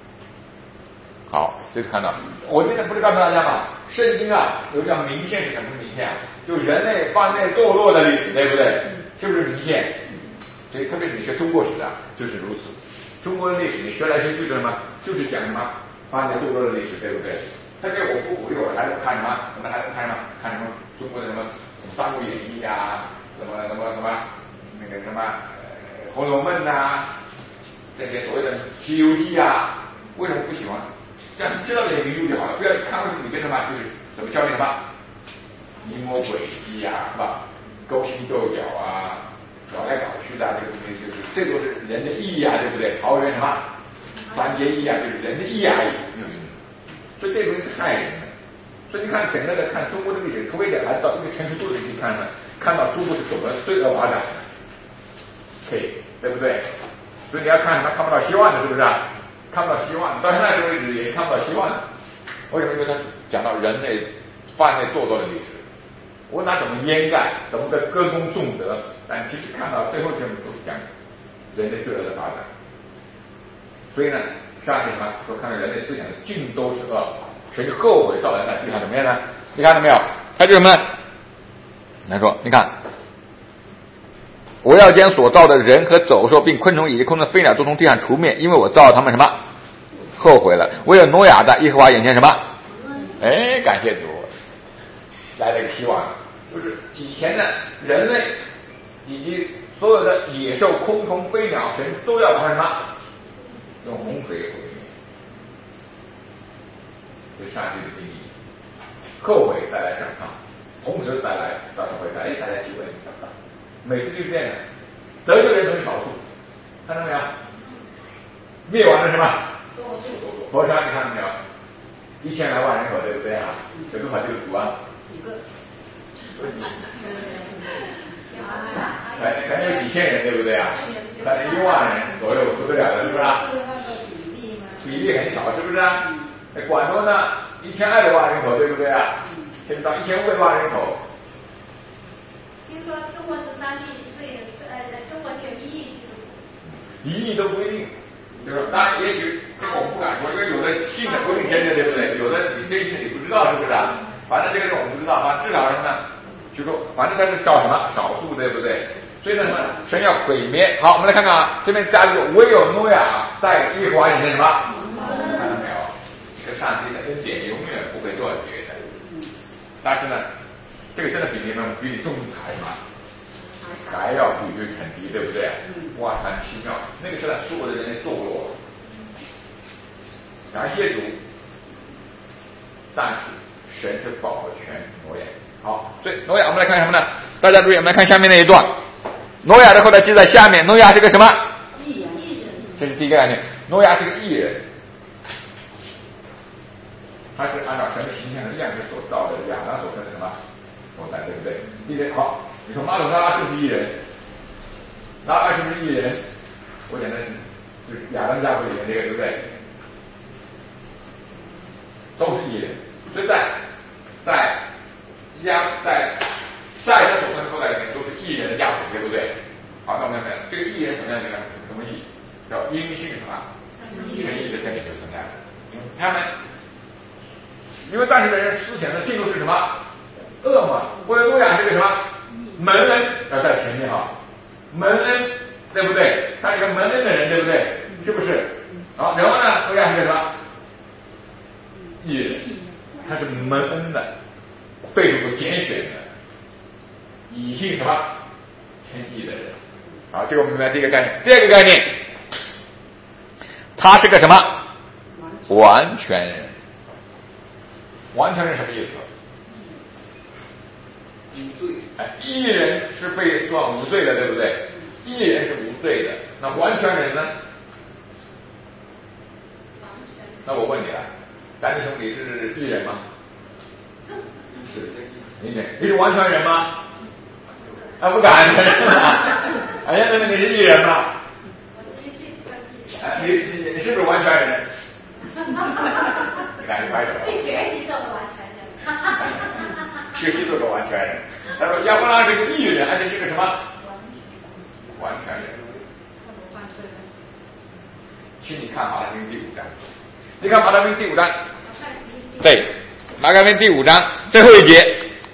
S1: 好，这个看到，我今天不是告诉大家嘛，圣经啊有叫明线是什么明线啊？就人类犯罪堕落的历史，对不对？是不是明线？所以特别是你学中国史啊，就是如此。中国的历史你学来学去的什么，就是讲什么犯罪堕落的历史，对不对？特别我不鼓励我的孩子看什么，我们孩子看什么？看什么中国的什么什么《三国演义》啊，什么什么什么那个什么呃《红楼梦》啊，这些所谓的《西游记》啊，为什么不喜欢？这样知道这些名著就好了，不要看为什么里面什么就是怎么教你什么阴谋诡计啊，是吧？勾心斗角啊，搞来搞去的，这个东西就是这都是人的意义啊，对不对？桃园什么团结义啊，就是人的意义而已。嗯，所以这东西是害人的。所以你看整个的看中国的历史，除非给孩子到一个成熟度的去看呢，看到中国是走了罪恶发展的，可以，对不对？所以你要看什么看不到希望的，是不是啊？看不到希望，到现在为止也看不到希望。为什么？因为他讲到人类犯罪堕落的历史，我哪怎么掩盖，怎么个歌功颂德？但其实看到最后全部都是讲人类罪恶的发展。所以呢，上帝什么说看到人类思想的尽都是恶，神就后悔造人在地上怎么样呢？你看到没有？他就什么呢？他说，你看。我要将所造的人和走兽，并昆虫以及空中的飞鸟都从地上除灭，因为我造他们什么后悔了。唯有挪亚在耶和华眼前什么？哎，感谢主，来了一个希望，就是以前的人类以及所有的野兽、空虫、飞鸟，神都要把什么用洪水毁灭，这是上帝的定义。 后悔再来讲他，同时再来到社会再大家聚会，每次就是这样的，得救的人很少数，看到没有？灭亡的什么？佛山你看到没有？一千来万人口对不对啊？有多少基督徒啊？
S2: 几个？
S1: 可能可能有几千人对不对啊？可能一万人左右不得了了，是不是啊？比例很少，是不是啊？广东呢，一千二百万人口，对不对啊？现在到一千五百万人口。
S2: 听说中国是三亿，对，呃，中国只有一亿。
S1: 一亿都不一定，就是当然也许这个我们不敢说，因为有的信的不一定真的，对不对？有的你真信的你不知道，是不是啊？反正这个是我们不知道，反正至少什么呢？就说反正它是少什么少数，对不对？所以呢，神要毁灭。好，我们来看看啊，这边加一个唯有诺亚在耶和华眼前什么？看到没有？这个上帝的恩典永远不会断绝的。但是呢，这个真的比你们比你仲裁嘛，还要比对成敌，对不对？哇，很奇妙。那个时候所有的人类堕落，感谢主，但是神是保全挪亚。好，所以挪亚我们来看什么呢？大家注意，我们来看下面那一段。挪亚的后来记在下面，挪亚是个什么？
S2: 艺人，艺人。
S1: 这是第一个概念，挪亚是个艺人，他是按照神的形象和样式所造的，亚当所生的什么后代，对不对？第一个好，你说马桶拉是不是艺人？拉二是不是艺人？我讲的是就是亚当家族里面这个，对不对？都是艺人，所以在在亚在赛的所生后代里面都是艺人的家族，对不对？好，那我们看这个艺人什么样的什么意？叫因信什么？诚意的真理就存在了。他们因为当时的人思想的进度是什么？恶嘛，为了诺亚这个什么门恩要在前面哈，门恩对不对？他是个门恩的人，对不对？是不是？好，然后呢，诺亚是个什么？艺人，他是门恩的，被主所拣选的，以信什么称义的人。好，这个我们明白第一个概念。第二个概念，他是个什么？完全人。完全人什么意思？无罪。哎，义人是被算无罪的，对不对？义人是无罪的，那完全人呢？那我问你了，咱弟兄，你是义人吗？是，你你你是完全人吗？啊，不敢承认啊！哎呀，那么你是义人吗？哎，你你你是不是完全人？你看你拍手。
S2: 去学习做个完全人。
S1: 学习做个完全人。他说亚伯拉罕是个义人，而且是个什么？完全人。请你看马太福音第五章。你看马太福音第五章。对，马太福音第五章最后一节。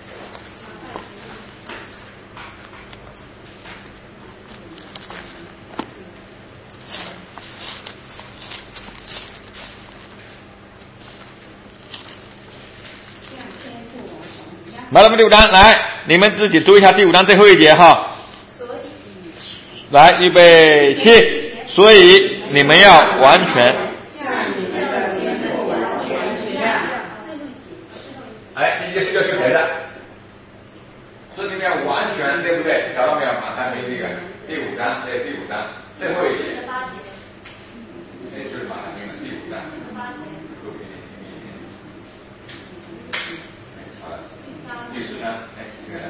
S1: 马太福音第五章，来，你们自己读一下第五章最后一节哈。来，预备起。所以你们要完全。哎，这些是要去写的。所以你们要完全，对不对？找到没有？马太福音这个第五章，这第五章最后一节。这就是马太福音的第五章。好了。第十章，哎，这个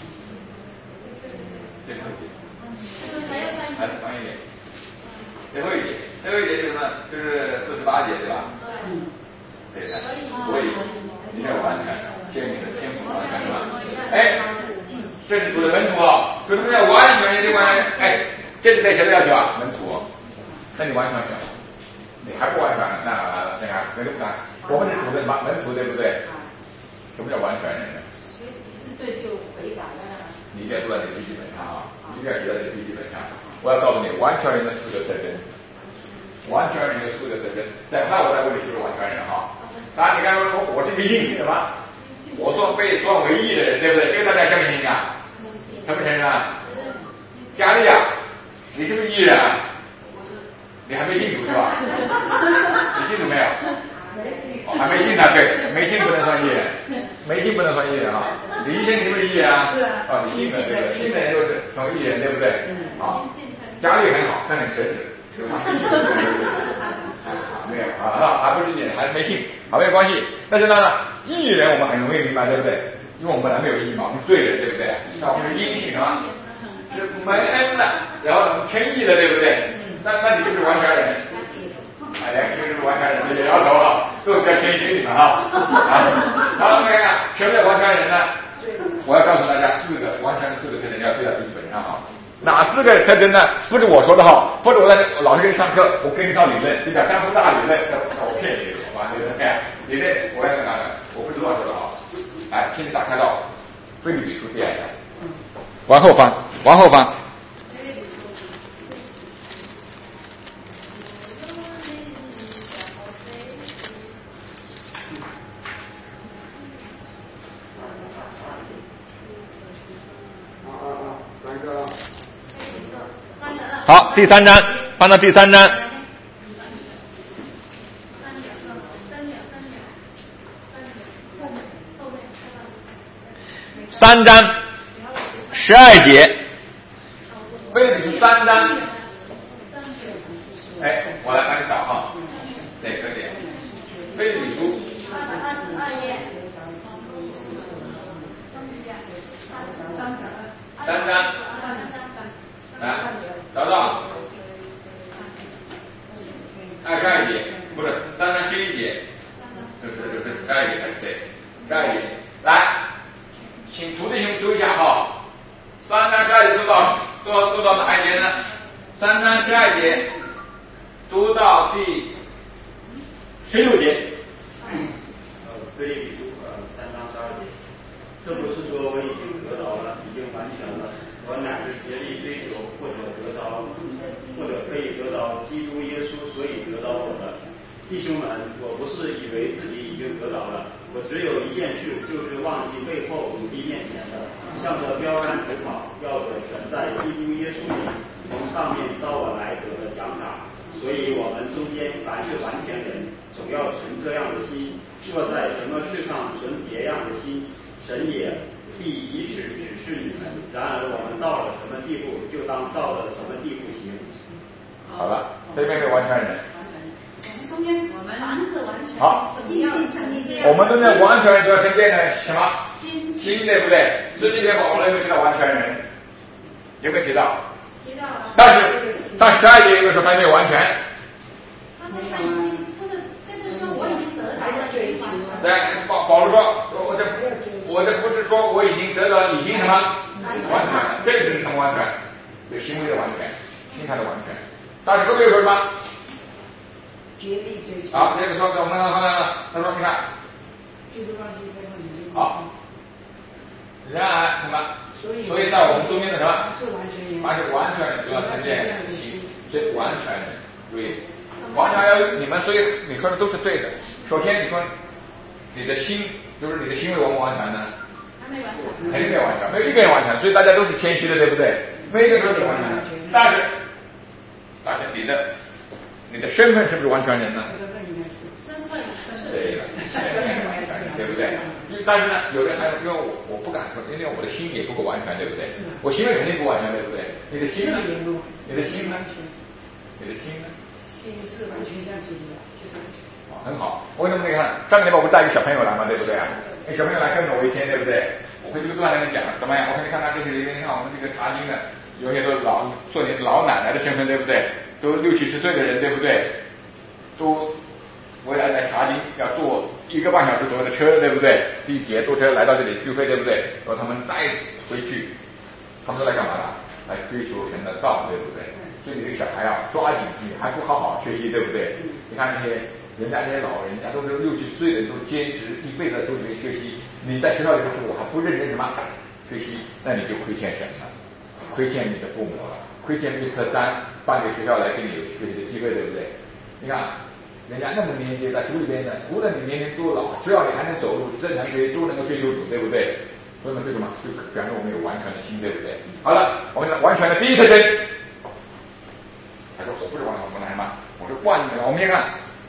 S1: 最后一节，还是翻译点。最后一节，最后一节就是什么？就是四十八节，对吧？对的。所以你要完全，天你的天赋完全是吧？哎，这是主的门徒啊，所以说要完全的完全。哎，这是对谁的要求啊？门徒。那你完全没有，你还不完全，那那个那个不敢。我们是主的什么门徒，对不对？什么叫完全人呢？
S2: 是罪就悔改了。
S1: 你一定要坐在你的笔记本上啊！一定要写在你的笔记本上。我要告诉你，完全人的四个特征，完全人的四个特征。等下我再问你是不是完全人哈？当然，你刚刚说我是个硬性什么？我算被算为义的人，对不对？这个大家相不相信啊？承不承认啊？佳丽啊，你是不是义人啊？你还没信主是吧？你信主没有？ 哦，还没信呢，对，没信不能算艺人，没信不能算艺人啊。李医生是不是艺人啊？
S5: 是啊。
S1: 哦，你信的，对不对？信的人都是成为艺人，对不对？嗯。啊，家里很好，但很诚实，是吧？没有啊，还不是艺人，还没信，好，没有关系。但是呢，艺人我们很容易明白，对不对？因为我们本来没有义嘛，我们罪人，对不对？那我们是因信什么？是蒙恩的，然后我们称义的，对不对？那那你就是完全人。哎，两个就是完全人，别摇头啊，都是在谦虚里面哈。好，我们看看什么叫完全人呢？我要告诉大家四个完全的四个特征，要写在笔记本上哈。哪四个特征呢？不是我说的哈，不是我在老师给你上课，我给你套理论，这叫三幅大理论，我骗你，好吧？对不对？理论我要跟他的，我不是乱说的哈。哎，请你打开到腓立比书第二章，往后翻，往后翻。好，第三章，翻到第三章。三章十二节，腓立比书三章。哎，我来帮你找哈，哪个点？腓立比书三章，来找到二十二节，不是三章十一节，就是就是十二节，对，十二节，来。请徒弟兄读一下哈，三章十二节读到读到读到哪一节呢？三章十二节读到第十六节。
S3: 呃，腓立比书呃三章十二节，这不是说我已经得到了，已经完全了，我乃是竭力追求，或者得到，或者可以得到基督耶稣，所以得到我的。弟兄们，我不是以为自己已经得到了，我只有一件事，就是忘记背后努力面前的，向着标杆直跑，要得神在基督耶稣里从上面招我来得的奖赏。所以我们中间凡是完全人，总要存这样的心；若在什么事上存别样的心，神也必以此指示你们。然而我们到了什么地步，就当到了什么地步行。
S1: 好了，这边是完全人。
S2: 中间我们凡是完全
S1: 好，
S2: 我
S1: 们中间完全人就要成变成什么？心，对不对？这里面保罗有没有提到完全人？有没有提到？
S2: 提到了。
S1: 但是但十二节有的时候还没有完全。
S2: 他说他已经，他是就是说我已经得到了追求。
S1: 对，保保罗说，我这不，我这不是说我已经得到已经什么完全，这个是什么完全？有行为的完全，心态的完全。但是后面有什么？
S5: 竭力追求。
S1: 好，这个说我们看看看，他说你看，
S5: 就是忘记背后努力。
S1: 好，然而什么？所以，所以在我们中间的什么？
S5: 是完全人，
S1: 凡是完全人都要成见心，所以完全人对，完全要你们，所以你说的都是对的。首先你说你的心，就是你的行为完不完全呢？
S2: 还没完全，
S1: 肯定没完全，没有一个人完全，所以大家都是谦虚的，对不对？没一个说你完全，但是但是你的。你的身份是不是完全人呢？
S2: 身份是
S1: 对的，身份完全人，对不对？但是呢，有的还有，因为我我不敢说，因为我的心也不够完全，对不对？我行为肯定不完全，对不对？你的心呢？你的心呢？你的心呢？
S5: 心是完全相信的，就是完全。
S1: 啊，很好。为什么你看上个礼拜我不带一个小朋友来嘛，对不对啊？那小朋友来跟着我一天，对不对？我会这个段跟你讲怎么样？我给你看看这些里面，你看我们这个查经的，有些都老做你老奶奶的身份，对不对？都六七十岁的人，对不对？都为了来查经，要坐一个半小时左右的车，对不对？地铁坐车来到这里聚会，对不对？然后他们再回去，他们都来干嘛了？来追求神的道，对不对？所以你这个小孩啊，抓紧，你还不好好学习，对不对？你看那些人家这些老人家都是六七十岁的人，都坚持一辈子都在学习。你在学校里头说我还不认真什么学习，那你就亏欠神了，亏欠你的父母了。推荐一颗单办给学校来给你有学习的机会，对不对？你看人家那么年纪在主里边呢，无论你年龄多老，只要你还能走路，正常学习都能够追求主，对不对？所以呢，这个嘛，就表示我们有完全的心，对不对？好了，我们讲完全的第一特征。他说我不是完全，我们来什么？我是万能。我们先看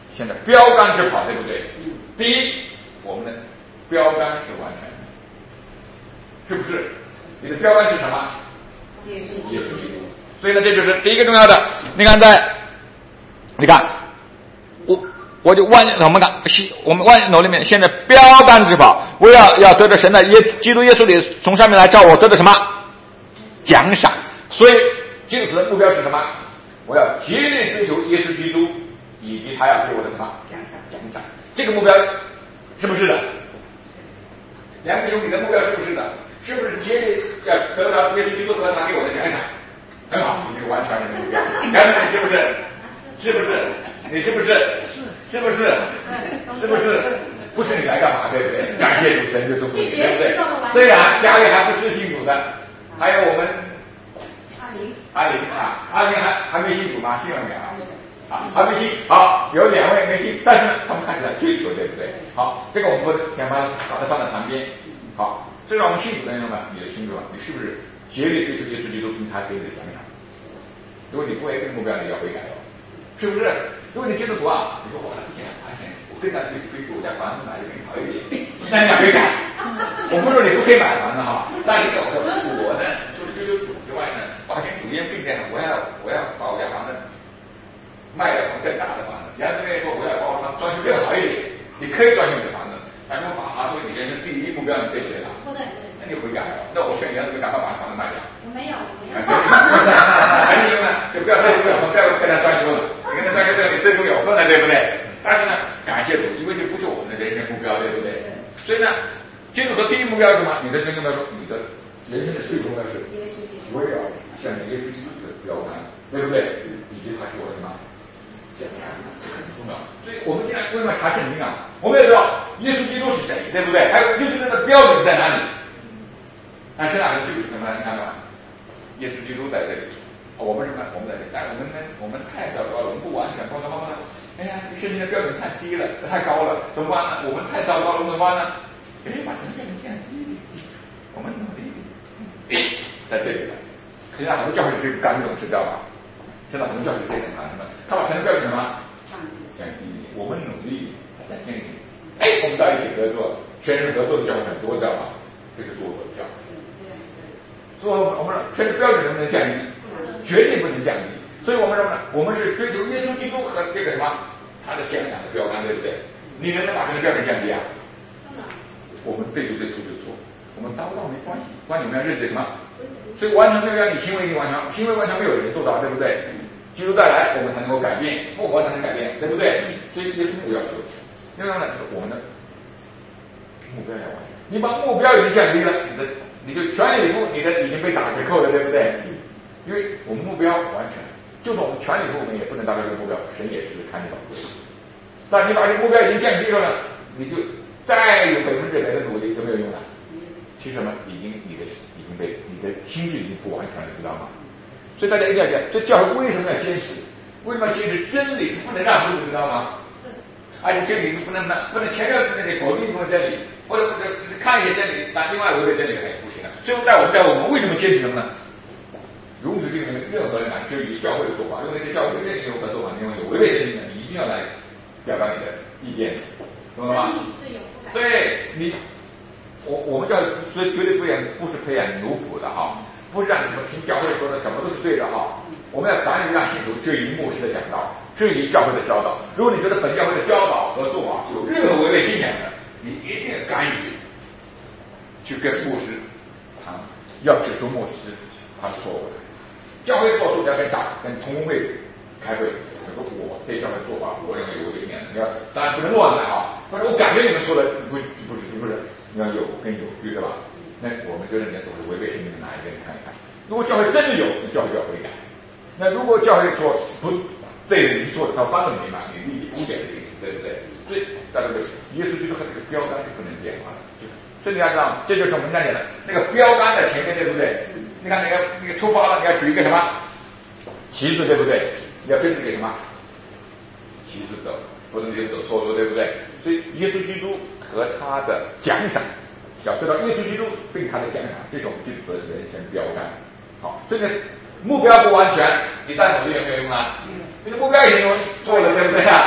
S1: 现在标杆之跑，对不对？第一，我们的标杆是完全的，是不是？你的标杆是什么？耶稣基督。所以呢，这就是第一个重要的。你看在，你看，我我就万我们看我们万楼里面，现在标杆之跑，我要要得到神的耶基督耶稣里从上面来照我得到什么奖赏。所以基督徒的目标是什么？我要竭力追求耶稣基督，以及他要给我的什么奖赏奖赏。这个目标是不是的？两个有你的目标是不是的？是不是竭力要得到耶稣基督和他给我的奖赏？很好，你这个完全的目标，两个人是不是？是不是？你是不是？是不是？是不是？不是你来干嘛？对不对？感谢主，神就是不是，对不对？虽然家里还不是信主的，还有我们阿林，阿林啊，阿林还还没信主吗？信了没有？啊，还没信。好，有两位没信，但是呢，他们看起来追求，对不对？好，这个我们不先把把它放在旁边。好，这让我们信主的人们，你的心中，你是不是竭力追求耶稣基督，并他给你的奖赏？如果你不为这个目标，你要悔改哦，是不是？如果你基督徒啊，你说我不见花钱，我更加追追求我家房子买的更好一点，那你要悔改。我不说你不可以买房子哈，但是我说我呢，除了追求主之外呢，花钱主业并这样，我要我要把我家房子卖了更大的房子。然后这边说我要把我房子装修更好一点，你可以装修你的房子，但是我把它作为你人生第一目标，你对不对了？
S6: 不对。
S1: 那你悔改了，那我劝你，要是赶快把房子卖掉。
S6: 我没有，我没有。
S1: 还是因为就不要太不要不要跟他装修了，你跟他装修对你最终有份了，对不对？但是呢，感谢主，因为这不是我们的人生目标，对不对？所以呢，基督徒第一目标是什么？你的人生目标，你的人生的最终目标是我也要向着耶稣基督的标杆，对不对？以及他是我的什么？这很重要。所以我们现在为什么查圣经啊？我们要知道耶稣基督是谁，对不对？还有耶稣基督的标准在哪里？那这两个就是什么？你看看，耶稣基督在这里，我们什么？我们在这里，但是我们我们太糟糕了，我们不完全，光光光的。哎呀，圣经的标准太低了，太高了，怎么办呢？我们太糟糕了，怎么办呢？哎，把神变成降低，我们努力在这里了。现在很多教会是这个干这种，知道吧？现在很多教会是这种干什么？他把神的标准什么降低，我们努力在降低。哎，我们在一起合作，全人合作的教会很多，知道吧？这是多多的教会。所以我们神的标准能不能降低？绝对不能降低。所以我们什么呢？我们是追求耶稣基督和这个什么他的奖赏的标杆，对不对？你能不能把这个标准降低啊？我们对就对，错就错，我们达不到没关系，关键我们要认识什么？所以完成目标，你行为你完成，行为完成没有人做到，对不对？基督再来，我们才能够改变，复活才能改变，对不对？所以耶稣有要求。另外呢，就是我们的目标要完成。你把目标已经降低了，你的你就全力以赴，你的已经被打折扣了，对不对？因为我们目标完全。就算我们全力以赴，我们也不能达到这个目标，神也是看得到的。但你把这个目标已经降低了呢，你就再有百分之百的努力都没有用了。其实呢，已经你的已经被你的心智已经不完全了，知道吗？所以大家一定要讲，这教会为什么要坚持？为什么要坚持真理？是不能让步，知道吗？是。而且真理不能不能强调真理，否定一部分真理，或者或者看一些真理，但另外违背真理还不行了。所以在我们在我们为什么坚持什么呢？容许这个任何人来质疑教会的做法，因为这个教会跟你有合作嘛，因为有违背真理的，你一定要来表达你的意见，懂了吗？对你，我我们教所以绝对不养不是培养奴仆的哈，不是让你们听教会说的什么都是对的哈。我们要敢于让信徒质疑牧师的讲道，质疑教会的教导。如果你觉得本教会的教导和做法有任何违背信仰的，你一定要敢于去跟牧师谈，要指出牧师他是错误的。教会做出要跟大跟同工会开会，说我对教会做法，我认为有违背，你要当然不能乱来啊。或者我感觉你们说的不不是不是，你要有跟有据，对吧？那我们觉得你要走的违背性的哪一个？你看一看。如果教会真的有，那教会就要悔改。那如果教会说不对你说的，他帮助你嘛，你立即污点的意思，对不对？所以在这个耶稣基督和这个标杆是不能变化的，就是所以你要知道，这就是我们讲的那个标杆的前面，对不对？你看那个那个出发了，你要举一个什么旗子，对不对？你要跟这个什么旗子走，不能就走错路，对不对？所以耶稣基督和他的奖赏，要知道耶稣基督并他的奖赏，这是我们基督徒的人生标杆。好，所以呢，目标不完全，你再努力也没有用啊。这个目标已经错了，对不对啊？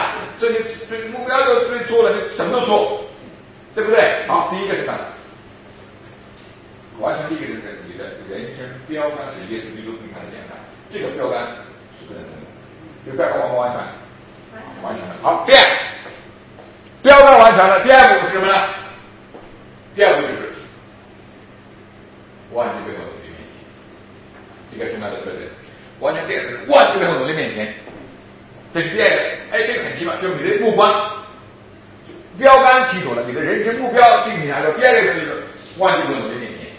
S1: 所以所以目标就追错了，你什么都错，对不对？好，第一个是什么？完成第一个就是你的人生标杆是耶稣基督，你看见看，这个标杆是不能动的，这个标杆完不完全？完全了。好，第二，标杆完成了，第二步是什么呢？第二步就是万事背后努力面前，这个重要的特征。完全这个是万事背后努力面前，这是第二个。哎，这个很奇怪，就是你的目光标杆清楚了，你的人生目标定下来了。第二个就是万事背后努力面前，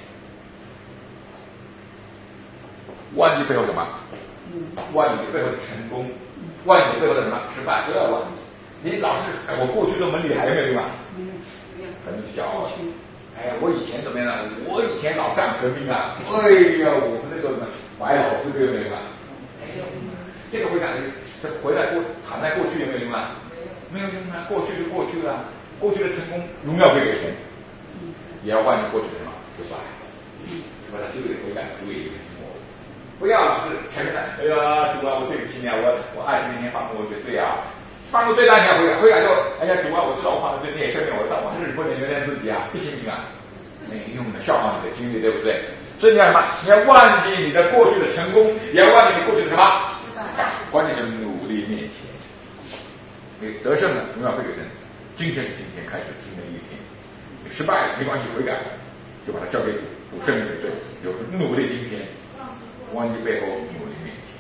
S1: 万事背后什么？万事背后的成功，万事背后的什么失败都要忘记。你老是哎，我过去这么厉害，有没有用啊？很小。哎呀，我以前怎么样呢？我以前老干革命啊！哎呀，我们那时候呢，买好这个有没有啊？哎呀，这个回答这回来过躺在过去有没有用啊？没有用啊！过去就过去了，过去的成功荣耀归给谁？也要忘记过去的什么失败，是吧？这个回答注意我，不要老是承认，哎呀，主啊，我对不起你啊，我我二十年前犯过我的罪啊。犯过最大你要悔改，悔改之后，哎呀，主啊，我知道我犯了罪，你也赦免我，但我还是不能原谅自己啊，不行不行啊，没用的，效仿你的经历，对不对？所以你要什么？你要忘记你的过去的成功，也要忘记你过去的什么？关键是努力面前，你得胜了，荣耀会给人。今天是今天开始新的一天，你失败了没关系，悔改了，就把它交给主，主赦免你的罪，有努力今天，忘记背后努力面前，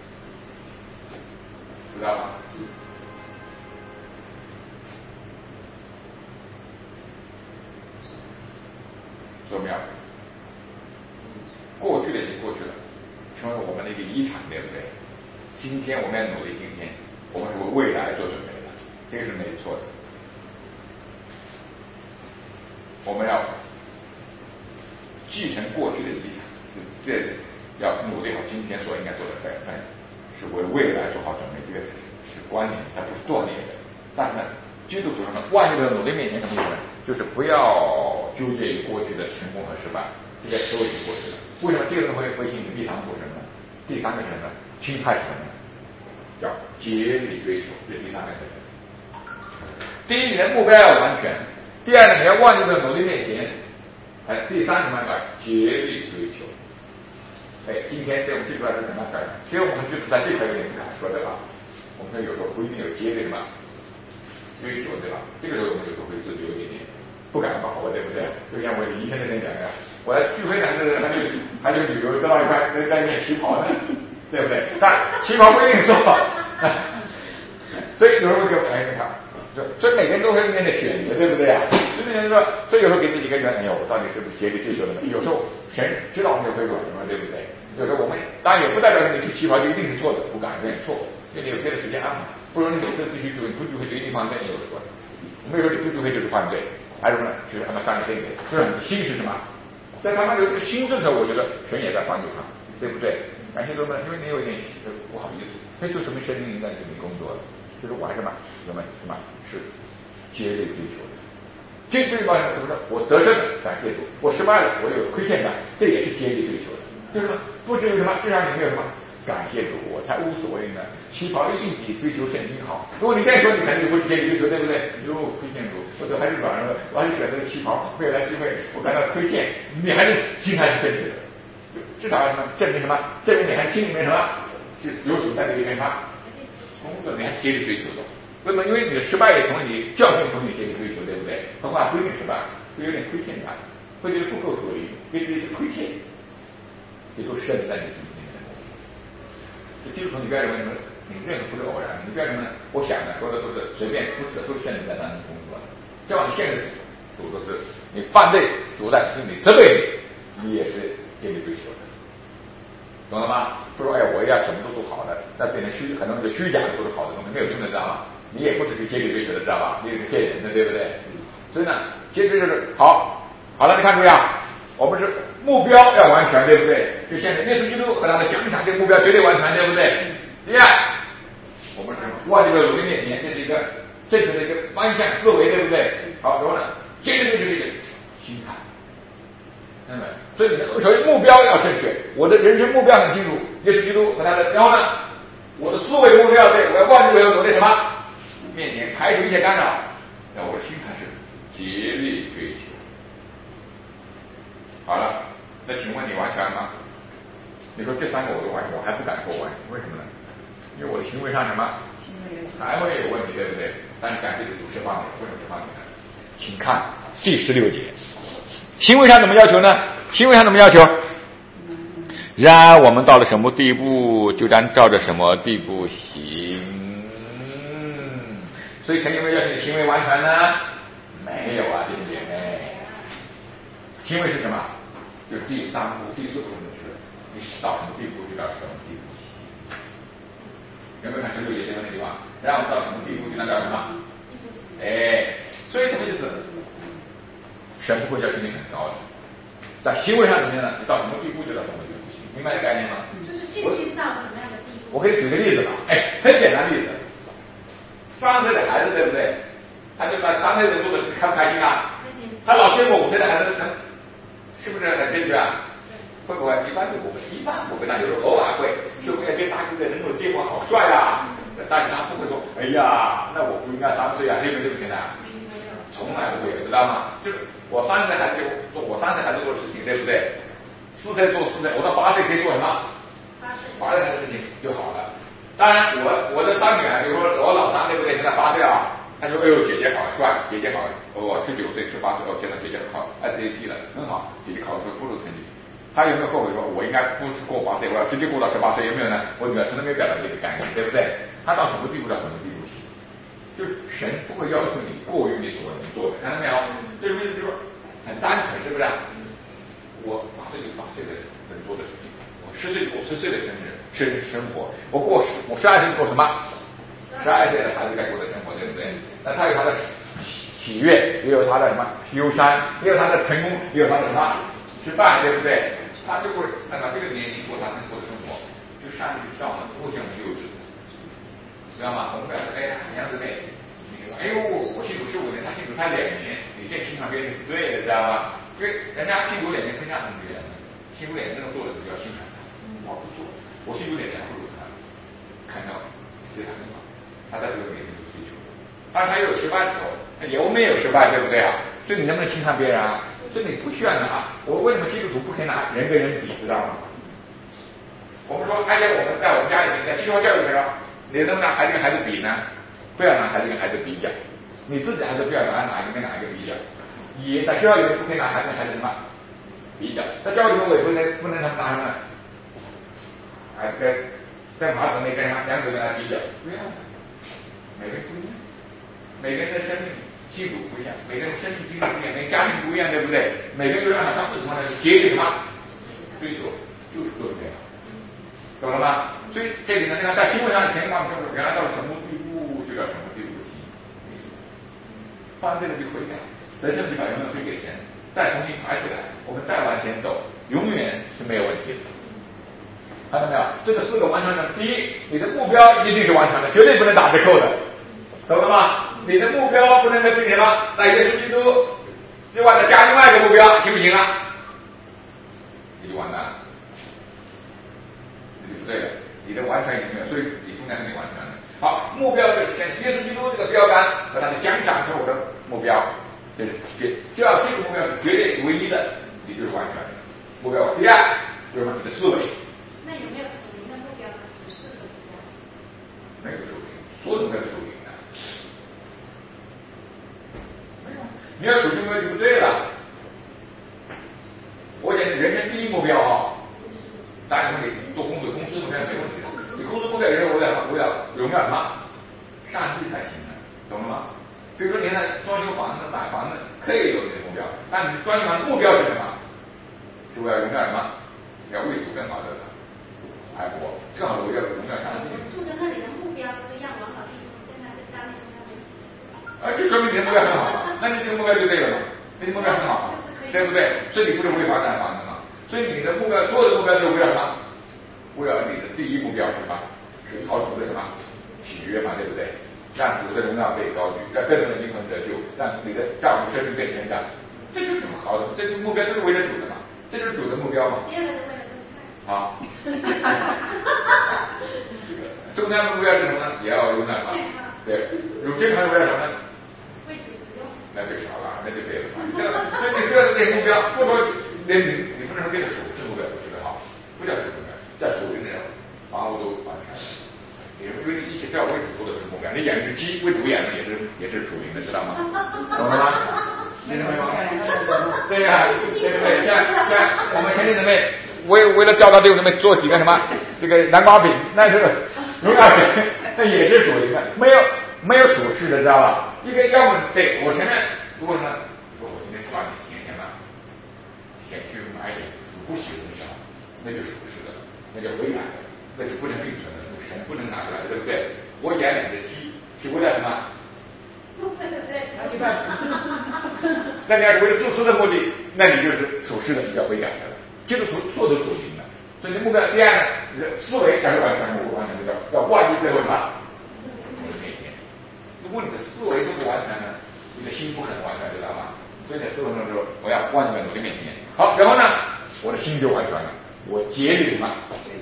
S1: 知道吗？重要，过去的已经过去了，成为我们的一个遗产，对不对？今天我们要努力，今天我们是为未来做准备的，这个是没错的。我们要继承过去的遗产，是这要努力好今天所应该做的本分，是为未来做好准备，这个是观念，它不是锻炼的。但是呢，基督徒什么？万一的努力面前什么意思呢？就是不要纠结于过去的成功和失败，这些都已经过去了。为什么这个人会会引起第三步什么呢？第三个是什么？心态是什么呢？要竭力追求，这是第三个特征。第一，你的目标要完全；第二呢，你要忘记在努力面前；哎，第三什么叫竭力追求？哎，今天对我们记出来是什么概念？其实我们就在这块有点不敢说对吧？我们说有时候不一定有竭力什么追求对吧？这个时候我们有时候会自己有一点点不敢把握，对不对？就像我以前那天讲的，我来聚会呢，是还就还就旅游得到一块在在那边旗袍呢，对不对？但旗袍不一定做，所以有时候就哎你看，所以每个人都会面对选择，对不对啊？就是人说，所以有时候给自己一个原则，哎呀，我到底是不是竭力追求的呢？有时候神知道我们会软弱，对不对？有时候我们当然也不代表你去旗袍就一定是错的，不敢有点错，因为你有别的时间安排，不如你每次必须聚会，不聚会就一定犯罪，有人说的，没有说你不聚会就是犯罪。还有什么？就是他们上了这个，就是你心是什么？在他们有这个心智的时候，我觉得神也在帮助他，对不对？感谢多们，因为你有一点不好意思，那就说明神灵在这里工作了，就是我还是什么什么什么是竭力追求的。这最重要的怎么说？我得胜了，感谢主；我失败了，我有亏欠感，这也是竭力追求的。就是说，不只有什么，至少你没有什么。感谢主，我才无所谓呢。旗袍一定比追求圣经好。如果你这样说，你肯定不是竭力追求，对不对？如果亏欠主，或者还是软弱，我还是选择旗袍，未来机会我感到亏欠，你还是心态是正确的。至少什么证明什么？证明你还心里面什么是有主在这里面什么工作，你还竭力追求的。为什么？因为你的失败也从你教训从你竭力追求，对不对？何况不一定失败，会有点亏欠感，会觉得不够合理，也觉得亏欠，也都深在你心里面。这基督徒，你不要认为什么，你任何不是偶然，你不要认为我想的说的都是随便，不是都是圣灵在当中工作的。这样你现在主都是你犯罪，主在心里责备你，你也是竭力追求的，懂了吗？不说哎呀，我要什么都做好的，那变成虚，很多人就虚假的都是好的东西，没有用的，知道吗？你也不是去竭力追求的，知道吧？你也是骗人的，对不对？所以呢，其实就是好，好了，你看注意啊。我们是目标要完全，对不对？就现在耶稣基督和他的奖赏这个目标绝对完全，对不对？第二，我们是万这个努力面前，这是一个正确的一个方向思维，对不对？好，然后呢，接着就是一个心态，嗯，所以首先目标要正确，我的人生目标很清楚，耶稣基督和他的，然后呢，我的思维目标对，我要万这个努力什么？ 面前排除一切干扰，那我的心态是竭力追求。好了，那请问你完全吗？你说这三个我都完全，我还不敢说完，为什么呢？因为我的行为上什么还会有问题，对不对？但是感谢主释放你，为什么释放你呢？请看第十六节，行为上怎么要求呢？行为上怎么要求？然而我们到了什么地步，就按照着什么地步行。所以神有没有要求你行为完全呢？没有啊，弟兄姐妹。行为是什么？就第三步、第四步的是，你到什么地步就到什么地步行。有没有看十六节前面那句话？然后我们到什么地步就那叫什么？哎，所以什么意思？神不会要求你很高的，在行为上怎么样呢？你到什么地步就到什么地步行，明白这概念吗？
S6: 就是信心到什么样的地步？
S1: 我给你举个例子吧，哎，很简单的例子。三岁的孩子对不对？他就把三岁人做的事开不开心啊？
S6: 开心。
S1: 他老羡慕五岁的孩子能，是不是很正确啊？会不会？一般就不会，一般不会，那有时候偶尔会，就为了跟大哥哥能够结果好帅啊，但是他不会说，哎呀，那我不应该三岁啊，对不对？对不对呢？从来不会，知道吗？就是我三岁孩子做我三岁孩子做的事情，对不对？四岁做四岁，我到八岁可以做什么？八岁八岁的事情就好了。当然，我我的三女儿，比如说我老三，对不对？现在八岁啊，他说，哎呦，姐姐好帅，姐姐好，我十九岁、十八岁，我见到姐姐考 S A T 了，很好，姐姐考出不如成绩。他有没有后悔说，我应该不是过八岁，我要直接过到十八岁？有没有呢？我女儿从来没有表达这个概念，对不对？他到什么地步到什么地步去？就是神不会要求你过于你所能做的，看到没有？这个意思就是说很单纯，是不是？我八岁就八岁的能做的事情，我十岁我十岁的生日生生活，我过十我十二岁过什么？十二岁的孩子该过的生活，对不对？那他有他的喜悦，也有他的什么忧伤，也有他的成功，也有他的什么失败，对不对？他就会按照这个年龄过他能过的生活，就上帝让我们不像我们幼稚，知道吗？我们表示哎呀，娘子妹，哎呦，我信主十五年，他信主才两年，你这欣赏别人是不对的，知道吗？因为人家信主两年，更加很别人，信主两年这种做的比较欣赏他，我不做，我信主两年不如他，看到对他很好，他在这个年龄有追求，当然他也有失败的时候，也我们也有失败，对不对啊？所以你能不能欣赏别人啊？所以你不需要拿。我为什么基督徒不可以拿人跟人比，知道吗？我们说，而且我们在我们家里面，在基督教育的时候，你能不能拿孩子跟孩子比呢？不要拿孩子跟孩子比较，你自己还是不要拿哪一个跟哪一个比较。也在教育里面不可以拿孩子跟孩子什么比较，在教育里面我也不能不能拿什么，哎，在在马桶里跟两个人来比较，不要，每个人不一样，每个人的生命基础不一样，每个人身体经历不一样，每个家庭不一样，对不对？每个人都按照他自己的节律什么追求，就是做这样，懂了吗？所以这里呢，那在新闻上的情况就是原来到了什么地步就到什么地步行，犯这个就悔改，人生就把永远归给神，再重新爬起来，我们再往前走，永远是没有问题的。看到没有？这个四个完成的，第一，你的目标一定是完成的，绝对不能打折扣的，懂了吗？你的目标不能跟什么在耶稣基督之外再加另外一个目标，行不行啊？你就完蛋了，你不对了，你的完全已经没有，所以你中间是没完全的。好，目标就是先耶稣基督这个标杆和他的奖赏是我的目标，这是绝，只要这个目标是绝对唯一的，你就是完全的目标。第二就是你的思维。
S6: 那有没有属灵的目标和指示的目标？
S1: 没有属灵，所有都没有属灵的。没有，你要属灵目标就不对了。我讲人生第一目标啊，当然你做工作，公司目标没问题的。你公司目标也是为了为了荣耀什么？上帝才行的，懂了吗？比如说你在装修房子、买房子，可以有你的目标，但你装修房子目标是什么？是为了荣耀什么？要为主更好的爱国，更好的为了荣耀上帝。
S6: 住在那里的目标是让王老弟兄跟他跟家里兄他们一起。
S1: 啊，就说明你的目标很好嘛，那你这个目标就对了嘛，你的目标很好嘛，对不对？所以你不是违法买房子嘛？所以你的目标，所有的目标就是为了什么？为了你的第一目标是什么？是讨主的什么喜悦嘛，对不对？让主的荣耀被高举，让更多的灵魂得救，让你的丈夫生命被成长，这就是好的，这个目标就是为了主的嘛，这就是主的目标嘛。
S6: 第二个是为了生菜。
S1: 好。这个中餐目标是什么呢？也要荣耀嘛，对对，有这个为了什么呢？
S2: 位置使用。
S1: 那就少了，那就对了。那你这个这个目标，不说连你你不能说这个属实目标不是的好，不叫属实目标，叫属灵的人房屋都完全了。因为一起教为主做的是目标，你养只鸡为主养的也是也是属灵的，知道吗？懂了吗？听懂没有？对呀、啊，对不对？像像我们天津人们为为了教导弟兄们做几个什么这个南瓜饼，那是没二钱，那也是属灵的，没有没有属实的，知道吧？一个要么对我前面如果呢，如果我今天花你钱钱嘛，先去买点不喜欢的东西，那就属实的，那叫违反的，那就不能并存的，神不能拿出来的，对不对？我养两只鸡是为了什么？那你要是为了自私的目的，那你就是属实的，你叫违改的了。基督徒做都属灵的，所以你目标第二呢，你的思维要是完全不完全不叫要万一最后什么？我的面前，如果你的思维都不完全呢，你的心不可能完全，知道吗？所以在思维中说，我要万在我的面前。好，然后呢，我的心就完全了，我竭力什么？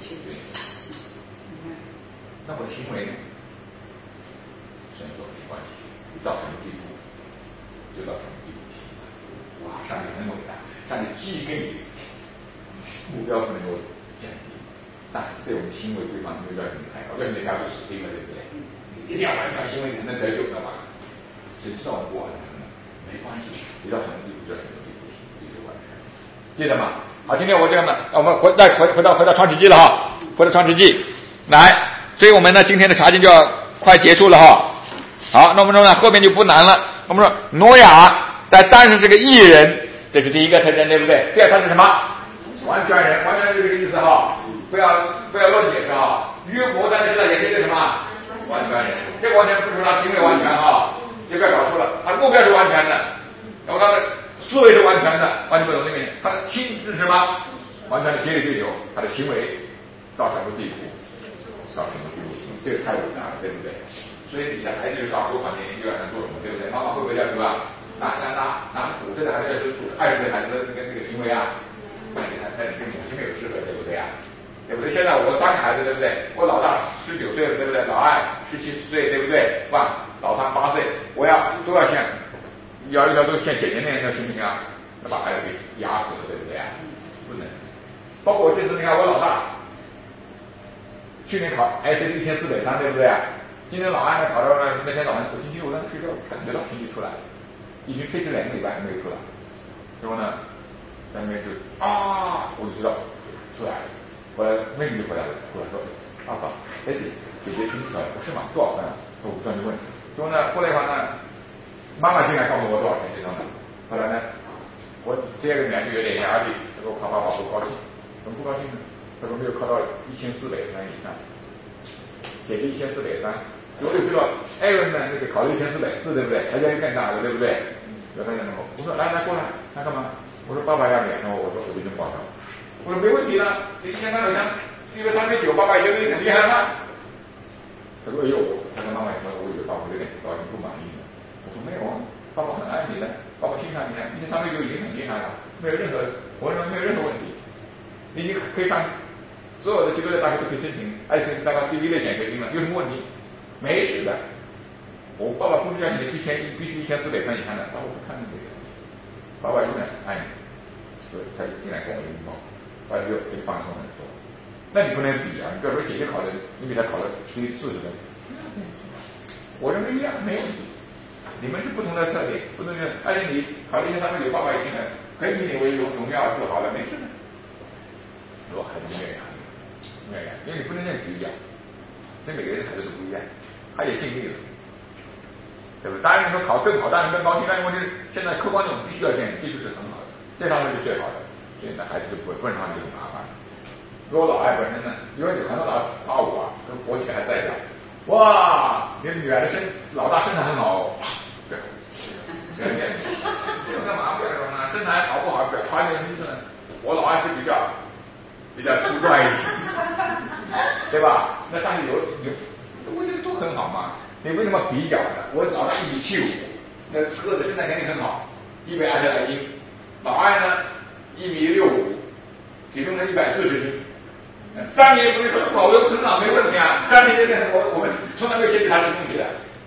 S1: 那我的行为呢？神所没关系。到什么地步，就到什么地步去。哇，上帝很伟大，上帝既给你目标不能够降低，但是对我们行为规范目标很太高，要你要是死定了，对不对？你一定要完全行为才能得救的嘛。谁知道我不完成呢？没关系，你到什么地步就到什么地步，你就完成。记得吗？好，今天我这样的，我们回再回回到回到创世纪了哈，回到创世纪来，所以我们呢今天的查经就要快结束了哈。好，那我们说呢，后面就不难了。我们说挪亚在当时是个义人，这是第一个特征，对不对？第二他是什么？完全人，完全人这个意思哈，不要不要乱解释哈。约伯大家知道也是一个什么？完全人，这个完全不是他行为完全哈，就不要搞错了。他的目标是完全的，然后他的思维是完全的，完全不懂这个。他的心是什么？完全的竭力追求，他的行为到什么地步？到什么地步？这个太伟大了，对不对？所以你的孩子有少多少年龄就要能做什么，对不对？妈妈会不会要求啊？拿拿拿拿五岁的孩子要求二十岁孩子的那个那个行为啊？那你看，那你跟母亲没有适合，对不对啊？对不对？现在我三个孩子，对不对？我老大十九岁了，对不对？老二十七岁，对不对？哇，老三八岁，我要都要像要一条都像姐姐那样，那行不行啊？那把孩子给压死了，对不对啊？不能。包括这次你看我老大，去年考 S A 一千四百三，对不对啊？今天老安还考到了，那天早上我星期五让他睡觉，感觉到成绩出来了，已经推迟两个礼拜还没有出来。之后呢，在那边就啊，我就知道出来了。后来妹妹就回来了，过来说：“爸爸，哎，姐姐成绩出来了，我是嘛多少分啊？”说我专门问。之后呢，过来一会儿呢，妈妈进来告诉我多少成绩上的。后来呢，我第二个女儿就有点压力，她说：“考爸爸不高兴，怎么不高兴呢？”她说没有考到一千四百分以上，姐姐一千四百三。我就知道艾文呢，那个考了一千四百四，对不对？他压力更大了，对不对？有他讲的我说来来过来，来干嘛？我说爸爸要脸，然后我说我就能报上。我说没问题了，你一千三百三，一个三百九，爸爸觉得你很厉害了吗？他说哎呦，他跟妈妈说，我有爸爸有点高兴不满意了。我说没有啊，爸爸很爱你的，爸爸欣赏你的，一千三百九已经很厉害了，没有任何，我认为没有任何问题，你已经可以上所有的基督教大学都可以申请，而且大概第一类奖学金了，有什么问题？没事的，我爸爸不是要你的一千必须一千四百分以上的，爸爸不看那个，爸爸永远爱你，所以他进来跟我拥抱，爸爸就最放松很多。那你不能比啊，你比如说姐姐考的，你比他考了只有四十分，我认为一样没问题。你们是不同的特点，不同的，而且你考了一千三百九，爸爸已经很可以以你为荣荣耀自豪了，没事的。我孩子愿意，愿意，因为你不能这样比较。所以每个人孩子都不一样，他也尽力了，对不对？当然你说考更好，当然更高兴，但是问题是现在客观上必须要这样，这就是很好的，这方面是最好的，所以呢孩子就不会，不然的话就很麻烦。如果老二本身呢，因为有很多老大五啊，跟国企还在讲，哇，你女儿的身老大身材很好，对，不要这样，这干嘛不要说呢？身材好不好，表发现什么意思呢？我老二是比较。比较粗壮一点，对吧？那上面有有，我觉得都很好嘛。你为什么比较呢？我老大一米七五，那个子身材肯定很好，一百二十来斤。老二呢，一米六五，体重呢一百四十斤。张爷不是说保佑很好没问题啊，张爷这个我我们从来没有嫌弃他吃东西的，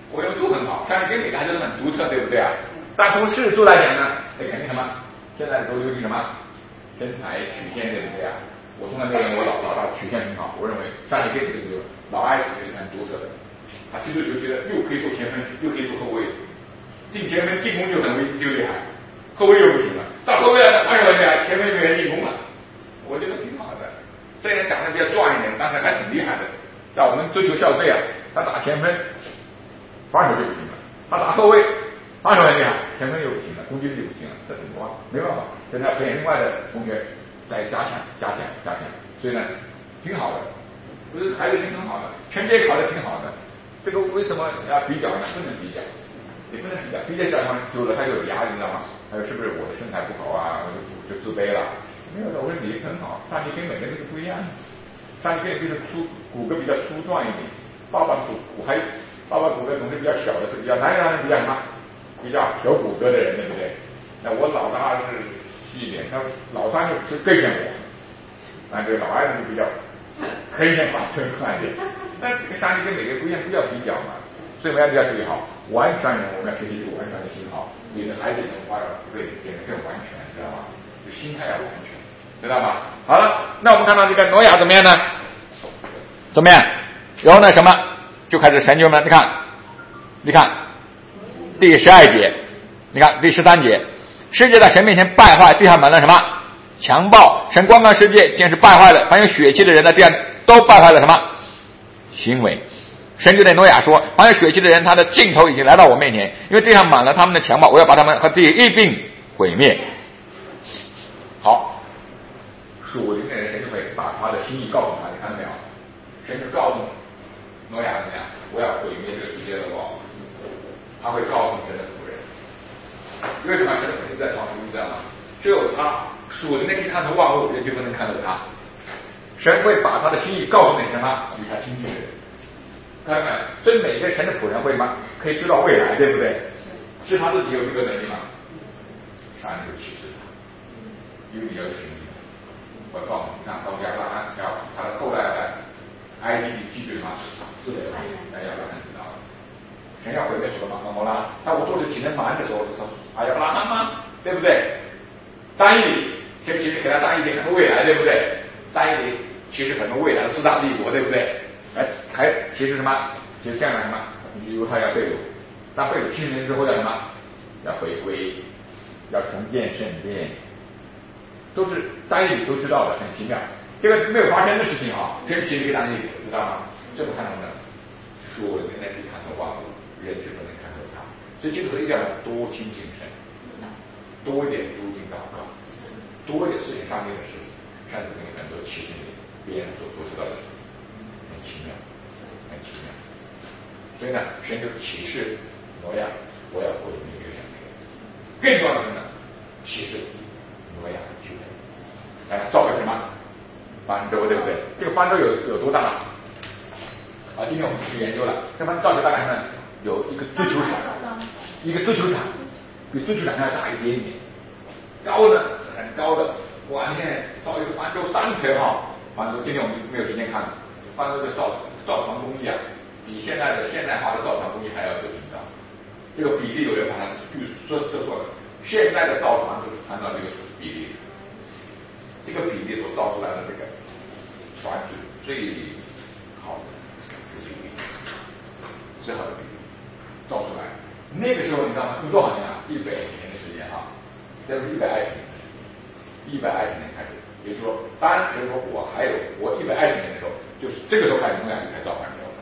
S1: 我用度很好，上帝给每个还是很独特，对不对啊？但从世俗来讲呢，那肯定什么？现在都流行什么？身材曲线，对不对啊？我从来没有认为我老老大曲线很好，我认为上帝给你这个老爱是很独特的，他其实就觉得又可以做前锋，又可以做后卫，进前锋进攻就很危就厉害，后卫又不行了，到后卫了还是很厉害，前锋没人进攻了，我觉得挺好的。虽然长得比较壮一点，但是还挺厉害的。在我们足球校队啊，他打前锋，防守就不行了；他打后卫，防守很厉害，前锋又不行了，攻击力就不行了，这怎么办？没办法，跟他培养另外的同学来加强、加强、加强。所以呢，挺好的，不是孩子挺很好的，成绩考得挺好的。这个为什么要比较呢？不能比较，你不能比较，比较下上久了他就有压力，你知道吗？还有是不是我的身材不好啊，我就就自卑了？没有的，我说你很好，上帝跟每个人都不一样的。上帝跟比较粗，骨骼比较粗壮一点，爸爸骨骨还爸爸骨骼总是比较小的，是比较男人比较什么？比较小骨骼的人，对不对？那我老大是细一点，他老三就更像我，啊，这个老二就比较很像把身快一点。那这个上帝跟每个人不一样，不要比较嘛。所以我们要比较注意好，完全人我们要学习这个完全的心好，你的孩子能发展会变得更完全，知道吗？就心态要完全。知道吗？好了，那我们看到这个挪亚怎么样呢？怎么样？然后呢什么？就开始神就们，你看，你看第十二节，你看第十三节，世界在神面前败坏，地上满了什么？强暴，神光照世界，竟是败坏了，凡有血气的人呢，这样都败坏了什么行为？神就对挪亚说，凡有血气的人，他的尽头已经来到我面前，因为地上满了他们的强暴，我要把他们和地一并毁灭。好。属灵的人，神就会把他的心意告诉他，你看到没有？神就告诉挪亚怎么样？我要毁灭这个世界了哦。他会告诉神的仆人，为什么神的仆人在创世，你知道吗？只有他属灵的可以看透万物，人就不能看透他。神会把他的心意告诉你什么？与他亲近的人。看到没有？所以每个神的仆人会吗？可以知道未来，对不对？是他自己有这个能力吗？上帝就启示他，因为你要有信心。我告诉你，看到亚伯拉罕，要他的后代来埃及记住什么？是谁？那亚伯拉罕知道了。神要毁灭什么吗？摩拉，那我做的几人蛮的时候，说啊亚伯拉罕吗？对不对？单一里，其实给他单一点看未来，对不对？单一里其实可能未来的四大帝国，对不对？哎，还其实什么？其实这样的什么？犹太要被掳，但被掳七十年之后要什么？要回归，要重建圣殿。都是单一都知道的，很奇妙。这个没有发生的事情啊，这是其实给单一知道吗？这不看懂的，属灵的可以看透万物，人就不能看透他。所以这个一定要多亲近神，多一点读经祷告，多一点事情上面的事，上帝给你很多启示你别人所不知道的，很奇妙，很奇妙。所以呢，神就启示挪亚，我要毁灭这个世界。更重要的是呢，启示挪亚去的，哎，造个什么方舟，对不对？这个方舟有有多大啊？啊，今天我们去研究了，这方造的大概呢有一个足球场，一个足球场比足球场要大一点点，高的很高的，哇！你看造一个方舟三层哈，方舟今天我们没有时间看，方舟的造造船工艺啊，比现在的现代化的造船工艺还要有劲道。这个比例有人把它预说说说了，现在的造船都是按照这个比例，这个比例所造出来的这个船是最好的比例，最好的比例造出来。那个时候你知道吗？用多少年啊？一百年的时间啊，这是一百二十年，一百二十年开始。也就是说，当时说我还有我一百二十年的时候，就是这个时候开始诺亚就开始造船舟了。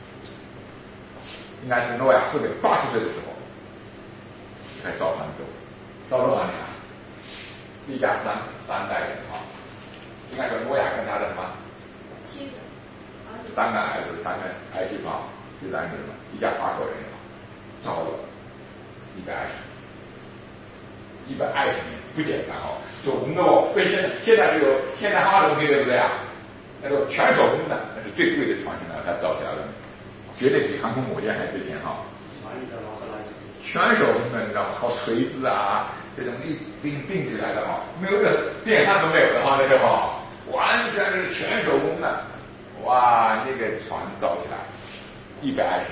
S1: 应该是诺亚四百八十岁的时候开始造船舟，造多少年啊？一家三三代人啊，应该说诺亚跟他的什么？
S6: 七个，
S1: 三个孩子，三个儿媳妇，十三个人嘛，一家八口人嘛，造了一百二十，一百二十年不简单哦，手工的哦，跟现现在这个现代化的东西对不对啊？那个全手工的，那是最贵的船型了，它造起来了，绝对比航空母舰还值钱哈。全手工的，你知道吗？靠锤子啊，这种一钉钉起来的哈，没有个电焊都没有的哈，那个哈，完全是全手工的。哇，那个船造起来一百二十年，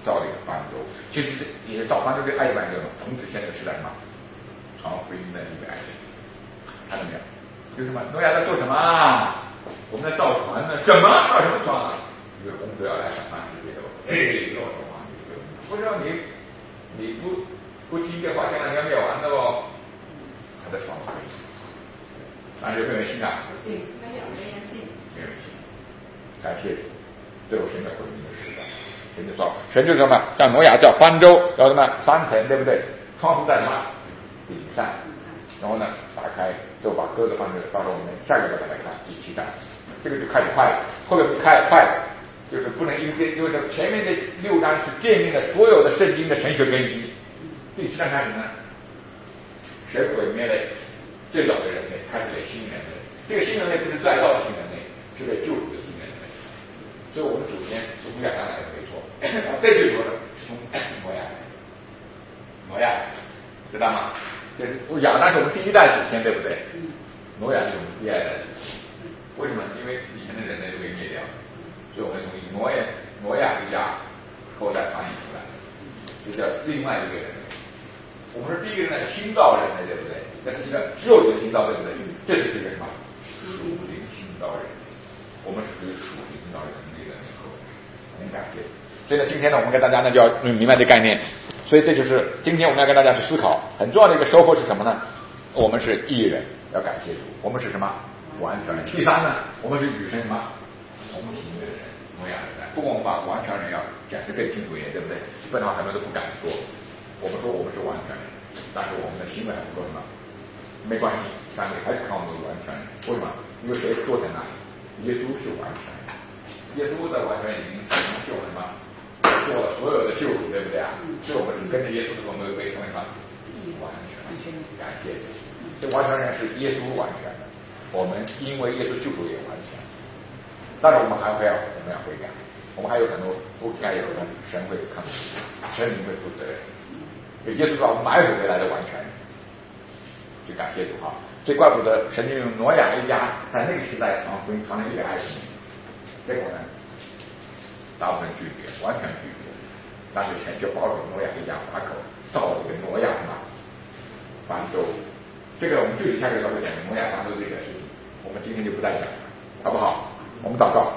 S1: 造了一个方舟，其实也是造方舟对埃及版就同时现在是在什么传福音的一个埃及，看到没有？就是什么挪亚在做什么？我们在造船呢？什么造什么船啊？因为洪水要来审判世界的，哎，乱说话，不知道你你不不听这话，将来你要灭亡的哦。他在传福音，那有没有人信啊？
S5: 不信，没有没人信，
S1: 没有人信。感谢最后神的回应的时代，神就说，神就什么？像挪亚造方舟，要什么三层，对不对？窗户在什么顶上？然后呢，打开就把鸽子放在放在我们下一个再来看第七章，这个就开始快了，后面开快了，就是不能因为因为前面的六章是建立了所有的圣经的神学根基，第七章开始呢，神毁灭了最早的人类，开始了新人类，这个新人类不是再造的新人类，是被救赎的新人类，所以我们祖先是从亚当来的没错，这最多的是从挪亚来的，挪亚知道吗？就是亚当是我们第一代祖先，对不对？挪亚是我们第二代祖先。为什么？因为以前的人类都被灭掉了，所以我们从挪亚挪亚一家后代繁衍出来，就叫另外一个人类。我们是第一个人类新造人类，对不对？那是一个肉体的新造，对不对？这就是一个什么？属灵新造人类。我们属于属灵新造人类的那后代，很感谢。所以呢，今天呢，我们跟大家呢就要明白这概念。所以这就是今天我们要跟大家去思考很重要的一个收获是什么呢？我们是义人，要感谢主。我们是什么？完全人。第三呢，我们是与神什么同行的人，同样的人。不过我们把完全人要讲得更清楚一点，对不对？不然的话很多人都不敢说。我们说我们是完全人，但是我们的行为还不够什么？没关系，但是还是看我们的完全人。为什么？因为谁做成了？耶稣是完全人，耶稣的完全人已经救了什么？做了所有的救赎，对不对啊？所以我们是跟着耶稣的时候，我们会成为什么？完全。感谢主，这完全人是耶稣完全的，我们因为耶稣救赎也完全。当然我们还会要，我们要悔改，我们还有很多不该有的，神会看，神明会负责任。就耶稣把我们买回来的完全人，就感谢主哈。所以怪不得神就用挪亚一家在那个时代传福音传了一百二十年，结果呢？大部分拒绝，完全拒绝，但是神就保守挪亚一家把口造了一个挪亚嘛方舟。这个我们具体下个时候会讲挪亚方舟这个事情，我们今天就不再讲了，好不好？我们祷告。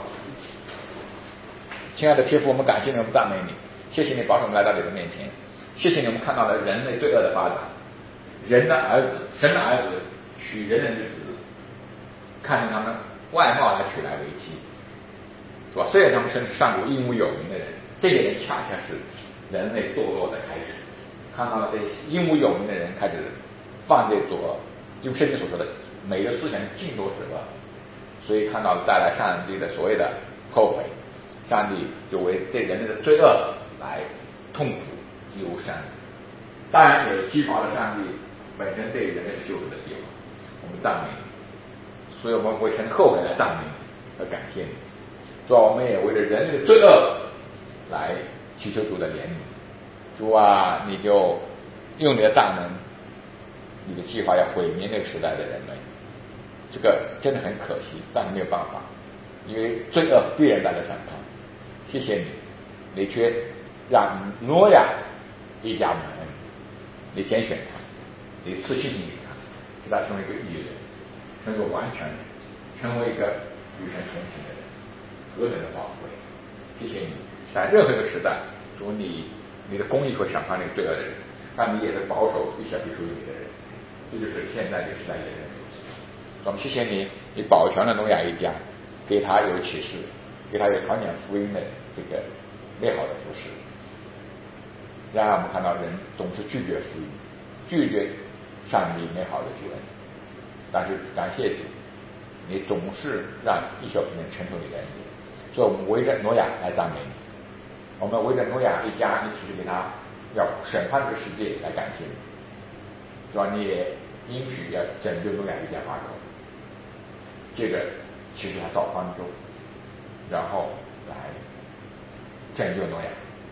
S1: 亲爱的天父，我们感谢你，我们赞美你，谢谢你保守我们来到你的面前，谢谢你，我们看到了人类罪恶的发展，人的儿子，神的儿子娶人的女子，看着他们外貌来娶来为妻。是吧？虽然他们身是上古英武有名的人，这些人恰恰是人类堕落的开始。看到了这英武有名的人开始犯罪作恶，就圣经所说的每个思想尽都是恶，所以看到了带来上帝的所谓的后悔，上帝就为对人类的罪恶来痛苦忧伤，当然也激发了上帝本身对人类救赎的计划。我们赞美你，所以我们为神后悔来赞美你和感谢你。主啊，我们也为了人类的罪恶来祈求主的怜悯。主啊，你就用你的大能，你的计划要毁灭那个时代的人类，这个真的很可惜，但是没有办法，因为罪恶必然带来审判。谢谢你，你却让挪亚一家蒙恩，你拣选他，你赐信心给他，使他成为一个义人，成为完全人，成为一个与神同行的人。何等的宝贵！谢谢你，在任何一个时代，主你你的公义会审判那个罪恶的人，但你也会保守一小批属于你的人，这就是现在这个时代的人。我们谢谢你，你保全了挪亚一家，给他有启示，给他有传讲福音的这个美好的服饰。然而我们看到人总是拒绝福音，拒绝上帝美好的救恩，但是感谢主，你总是让一小批人承受你的恩典。所以我们围着挪亚来赞美你，我们围着挪亚一家，你只是给他要审判这个世界来感谢你，是吧？你也应许要拯救挪亚一家八口，这个其实他造方舟，然后来拯救挪亚。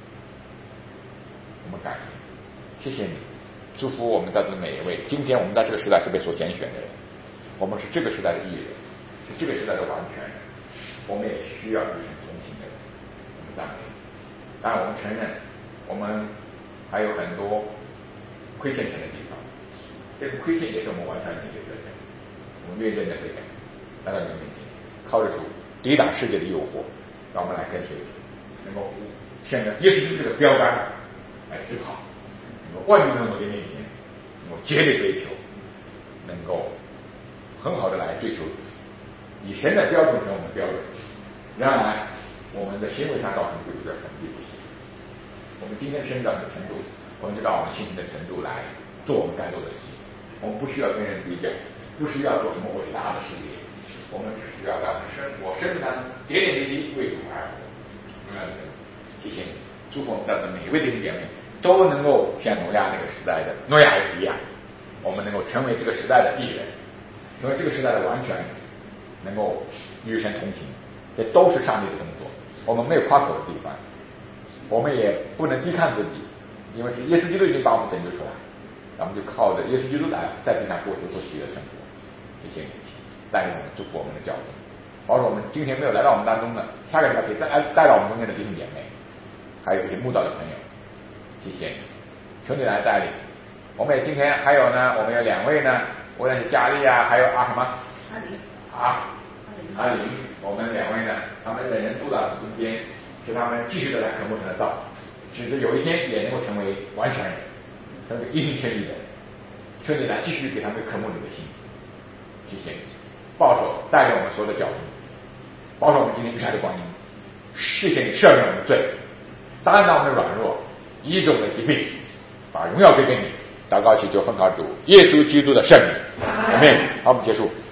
S1: 我们感谢，谢谢你，祝福我们在座的每一位。今天我们在这个时代是被所拣选的人，我们是这个时代的义人，是这个时代的完全人。我们也需要与神同行的人，我们赞美。当然，我们承认我们还有很多亏欠钱的地方，这个亏欠也是我们完成的一个责任。我们愿意认真悔改，来到你面前，靠着主抵挡世界的诱惑，让我们来跟随，能够现在耶稣基督这个标杆来直跑，能够万民能够在面前，能够竭力追求，能够很好的来追求以神的标准成我们的标准。然而我们的行为上造成贵族的很低不行。我们今天升到的程度，我们就到我们信心的程度来做我们该做的事情。我们不需要跟人比较，不需要做什么伟大的事业，我们只需要在我们生活生活上点点滴滴为主而活。嗯，谢谢你，祝福我们在座每一位弟兄姐妹都能够像挪亚那个时代的挪亚人一样，我们能够成为这个时代的艺人，成为这个时代的完全，能够与神同行。这都是上帝的工作，我们没有夸口的地方，我们也不能低看自己，因为是耶稣基督已经把我们拯救出来，我们就靠着耶稣基督来在地上过出所喜悦的生活。谢谢你带领我们，祝福我们的教会，包括我们今天没有来到我们当中的，下个礼拜可以再带到我们中间的弟兄姐妹，还有一些慕道的朋友，谢谢你，求你来带领。我们也今天还有呢，我们有两位呢，无论是佳丽啊，还有啊什么
S5: 阿里
S1: 啊阿林，我们两位呢，他们人人督导中间，使他们继续的来渴慕神的道，使得有一天也能够成为完全人，成为一心全意的人。求你来继续给他们渴慕你的心，谢谢你，保守带领我们所有的脚步，保守我们今天余下的光阴。谢谢你赦免我们的罪，担当我们的软弱，医治我们的疾病，把荣耀归给你。祷告祈求奉靠主耶稣基督的圣名，阿门。好，我们结束。